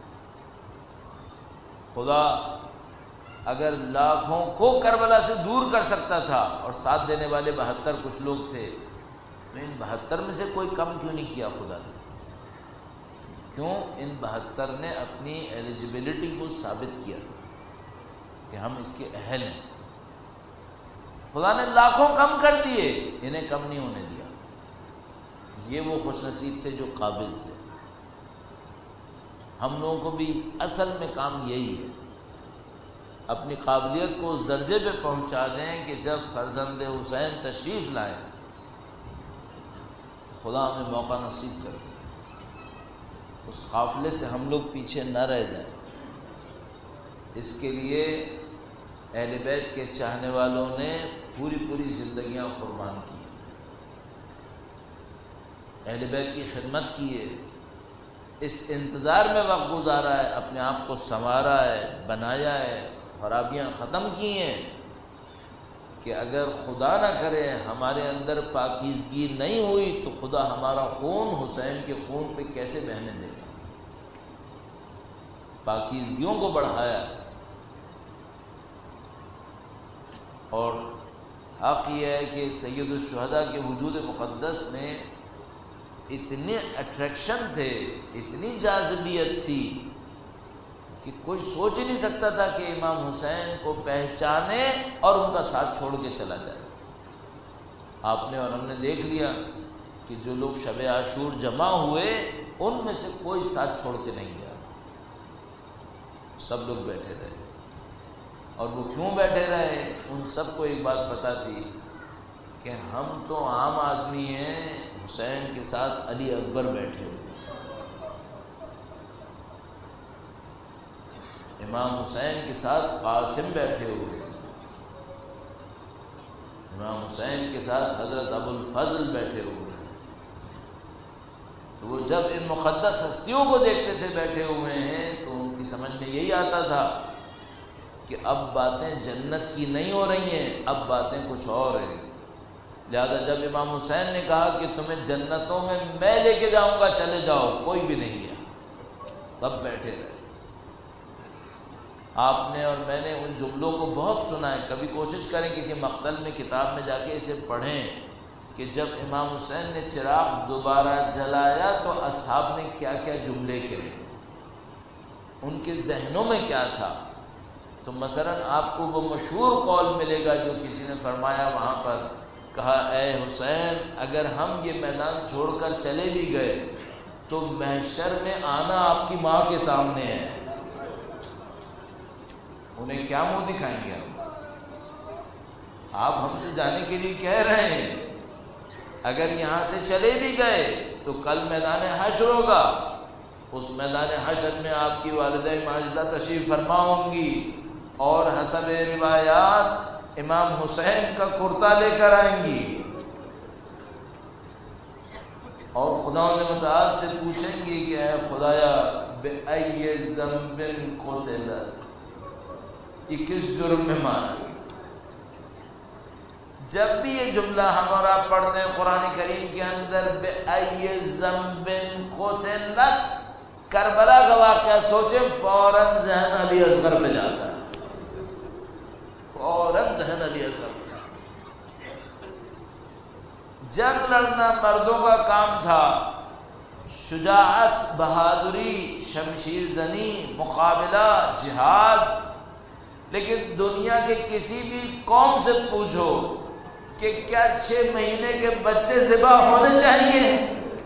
خدا اگر لاکھوں کو کربلا سے دور کر سکتا تھا اور ساتھ دینے والے بہتر کچھ لوگ تھے تو ان بہتر میں سے کوئی کم کیوں نہیں کیا خدا نے؟ کیوں؟ ان بہتر نے اپنی ایلیجبلٹی کو ثابت کیا تھا کہ ہم اس کے اہل ہیں. خدا نے لاکھوں کم کر دیے، انہیں کم نہیں ہونے دیا. یہ وہ خوش نصیب تھے جو قابل تھے. ہم لوگوں کو بھی اصل میں کام یہی ہے، اپنی قابلیت کو اس درجے پہ پہنچا دیں کہ جب فرزند حسین تشریف لائیں تو خدا ہمیں موقع نصیب کر دے، اس قافلے سے ہم لوگ پیچھے نہ رہ جائیں. اس کے لیے اہل بیت کے چاہنے والوں نے پوری پوری زندگیاں قربان کی، اہل بیت کی خدمت کی ہے، اس انتظار میں وقت گزارا ہے، اپنے آپ کو سنوارا ہے، بنایا ہے، خرابیاں ختم کی ہیں کہ اگر خدا نہ کرے ہمارے اندر پاکیزگی نہیں ہوئی تو خدا ہمارا خون حسین کے خون پہ کیسے بہنے دے گا. پاکیزگیوں کو بڑھایا. اور حق یہ ہے کہ سید الشہداء کے وجود مقدس میں اتنے اٹریکشن تھے، اتنی جاذبیت تھی کہ کوئی سوچ ہی نہیں سکتا تھا کہ امام حسین کو پہچانے اور ان کا ساتھ چھوڑ کے چلا جائے. آپ نے اور ہم نے دیکھ لیا کہ جو لوگ شب عاشور جمع ہوئے ان میں سے کوئی ساتھ چھوڑ کے نہیں گیا، سب لوگ بیٹھے رہے. اور وہ کیوں بیٹھے رہے؟ ان سب کو ایک بات پتہ تھی کہ ہم تو عام آدمی ہیں، حسین کے ساتھ علی اکبر بیٹھے ہوئے، امام حسین کے ساتھ قاسم بیٹھے ہوئے، امام حسین کے ساتھ حضرت ابو الفضل بیٹھے ہوئے. تو وہ جب ان مقدس ہستیوں کو دیکھتے تھے بیٹھے ہوئے ہیں تو ان کی سمجھ میں یہی آتا تھا کہ اب باتیں جنت کی نہیں ہو رہی ہیں، اب باتیں کچھ اور ہیں. لہذا جب امام حسین نے کہا کہ تمہیں جنتوں میں میں لے کے جاؤں گا، چلے جاؤ، کوئی بھی نہیں گیا، تب بیٹھے رہے. آپ نے اور میں نے ان جملوں کو بہت سنا ہے. کبھی کوشش کریں کسی مقتل میں کتاب میں جا کے اسے پڑھیں کہ جب امام حسین نے چراغ دوبارہ جلایا تو اصحاب نے کیا کیا جملے کہے، ان کے ذہنوں میں کیا تھا. تو مثلاً آپ کو وہ مشہور قول ملے گا جو کسی نے فرمایا وہاں پر، کہا اے حسین اگر ہم یہ میدان چھوڑ کر چلے بھی گئے تو محشر میں آنا آپ کی ماں کے سامنے ہے، انہیں کیا منہ دکھائیں گے ہم؟ آپ ہم سے جانے کے لیے کہہ رہے ہیں، اگر یہاں سے چلے بھی گئے تو کل میدان حشر ہوگا، اس میدان حشر میں آپ کی والدہ ماجدہ تشریف فرما ہوں گی، اور حسب روایات امام حسین کا کرتا لے کر آئیں گی اور خدا متعال سے پوچھیں گی کہ اے خدایا بِأَيِّ ذَنبٍ قُتِلَتْ، یہ کس جرم میں مارا گیا؟ جب بھی یہ جملہ ہمارا پڑھتے ہیں قرآن کریم کے اندر بِأَيِّ ذَنبٍ قُتِلَتْ، کربلا کا واقعہ سوچیں فوراً ذہن علی اصغر پہ جاتا ہے، فوراً ذہن علی اصغر پہ جاتا ہے۔ جنگ لڑنا مردوں کا کام تھا، شجاعت، بہادری، شمشیر زنی، مقابلہ، جہاد، لیکن دنیا کے کسی بھی قوم سے پوچھو کہ کیا چھ مہینے کے بچے ذبح ہونے چاہیے؟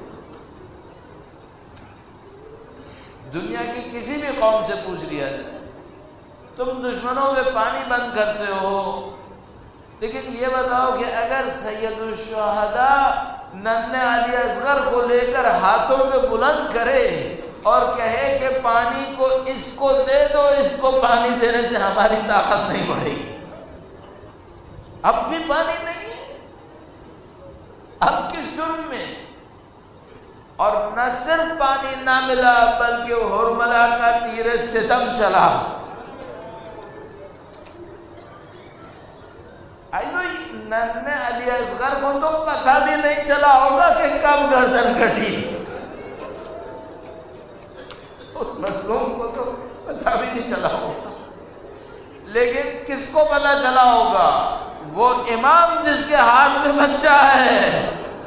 دنیا کی کسی بھی قوم سے پوچھ لیا جائے، تم دشمنوں پہ پانی بند کرتے ہو، لیکن یہ بتاؤ کہ اگر سید الشہداء ننھے علی اصغر کو لے کر ہاتھوں پہ بلند کرے اور کہے کہ پانی کو اس کو دے دو، اس کو پانی دینے سے ہماری طاقت نہیں بڑھے گی، اب بھی پانی نہیں ہے، اب کس جرم میں؟ اور نہ صرف پانی نہ ملا بلکہ ہرملا کا تیر ستم چلا۔ ایسو ننھے علی اصغر کو تو پتہ بھی نہیں چلا ہوگا کہ کب گردن کٹی، اس مظلوم کو تو پتہ بھی نہیں چلا ہوگا، لیکن کس کو پتہ چلا ہوگا؟ وہ امام جس کے ہاتھ میں بچہ ہے۔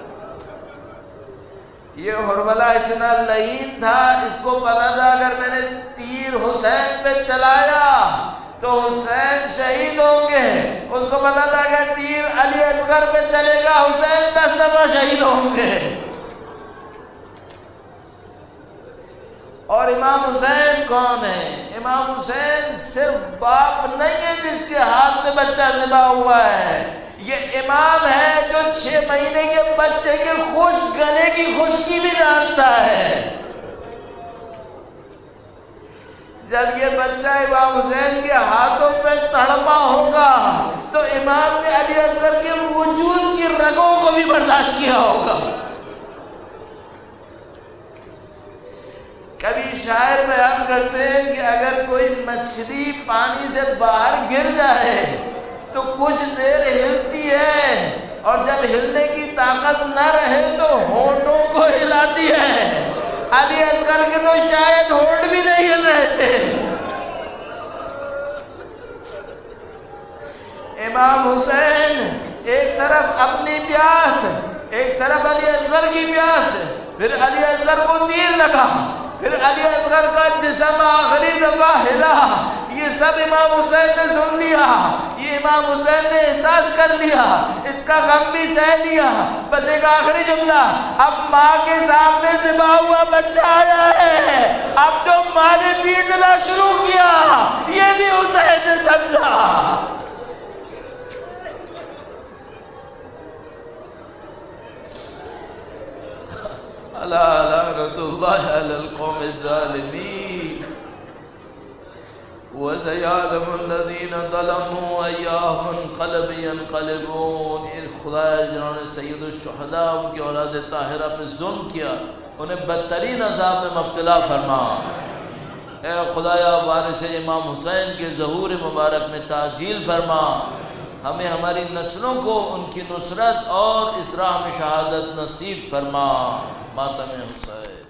یہ ہرملا اتنا لعین تھا، اس کو پتا تھا اگر میں نے تیر حسین پہ چلایا تو حسین شہید ہوں گے، اس کو پتا تھا کہ تیر علی اصغر پہ چلے گا حسین دس دفعہ شہید ہوں گے۔ اور امام حسین کون ہے؟ امام حسین صرف باپ نہیں ہے جس کے ہاتھ میں بچہ ذبح ہوا ہے، یہ امام ہے جو چھ مہینے کے بچے کے خوش گلے کی خشکی بھی جانتا ہے۔ جب یہ بچہ امام حسین کے ہاتھوں پہ تڑپا ہوگا تو امام نے علی اصغر کے وجود کی رگوں کو بھی برداشت کیا ہوگا۔ کبھی شاعر بیان کرتے ہیں کہ اگر کوئی مچھلی پانی سے باہر گر جائے تو کچھ دیر ہلتی ہے اور جب ہلنے کی طاقت نہ رہے تو ہونٹوں کو ہلاتی ہے۔ علی اصغر کے تو شاید ہونٹ بھی نہیں ہل رہے تھے۔ امام حسین ایک طرف اپنی پیاس، ایک طرف علی اصغر کی پیاس، پھر علی اصغر کو تیر لگا، پھر علی اصغر کا جسم آخری دفعہ ہلا، یہ سب امام حسین نے سن لیا، یہ امام حسین نے احساس کر لیا، اس کا غم بھی سہ لیا۔ بس ایک آخری جملہ، اب ماں کے سامنے ذبح ہوا بچہ آیا ہے، اب جو ماں نے پیٹنا شروع کیا یہ بھی حسین نے سمجھا۔ الا لعنۃ اللہ علی القوم الظالمین وَسَيَعْلَمُ الَّذِينَ ظَلَمُوا أَيَّ مُنْقَلَبٍ يَنْقَلِبُونَ۔ خدا جنہوں نے سید الشہداء ان کی اولاد طاہرہ پہ ظلم کیا انہیں بدترین عذاب میں مبتلا فرما۔ اے خدایا وارث امام حسین کے ظہور مبارک میں تعجیل فرما، ہمیں ہماری نسلوں کو ان کی نصرت اور اس راہ میں شہادت نصیب فرما۔ ماتم حسین۔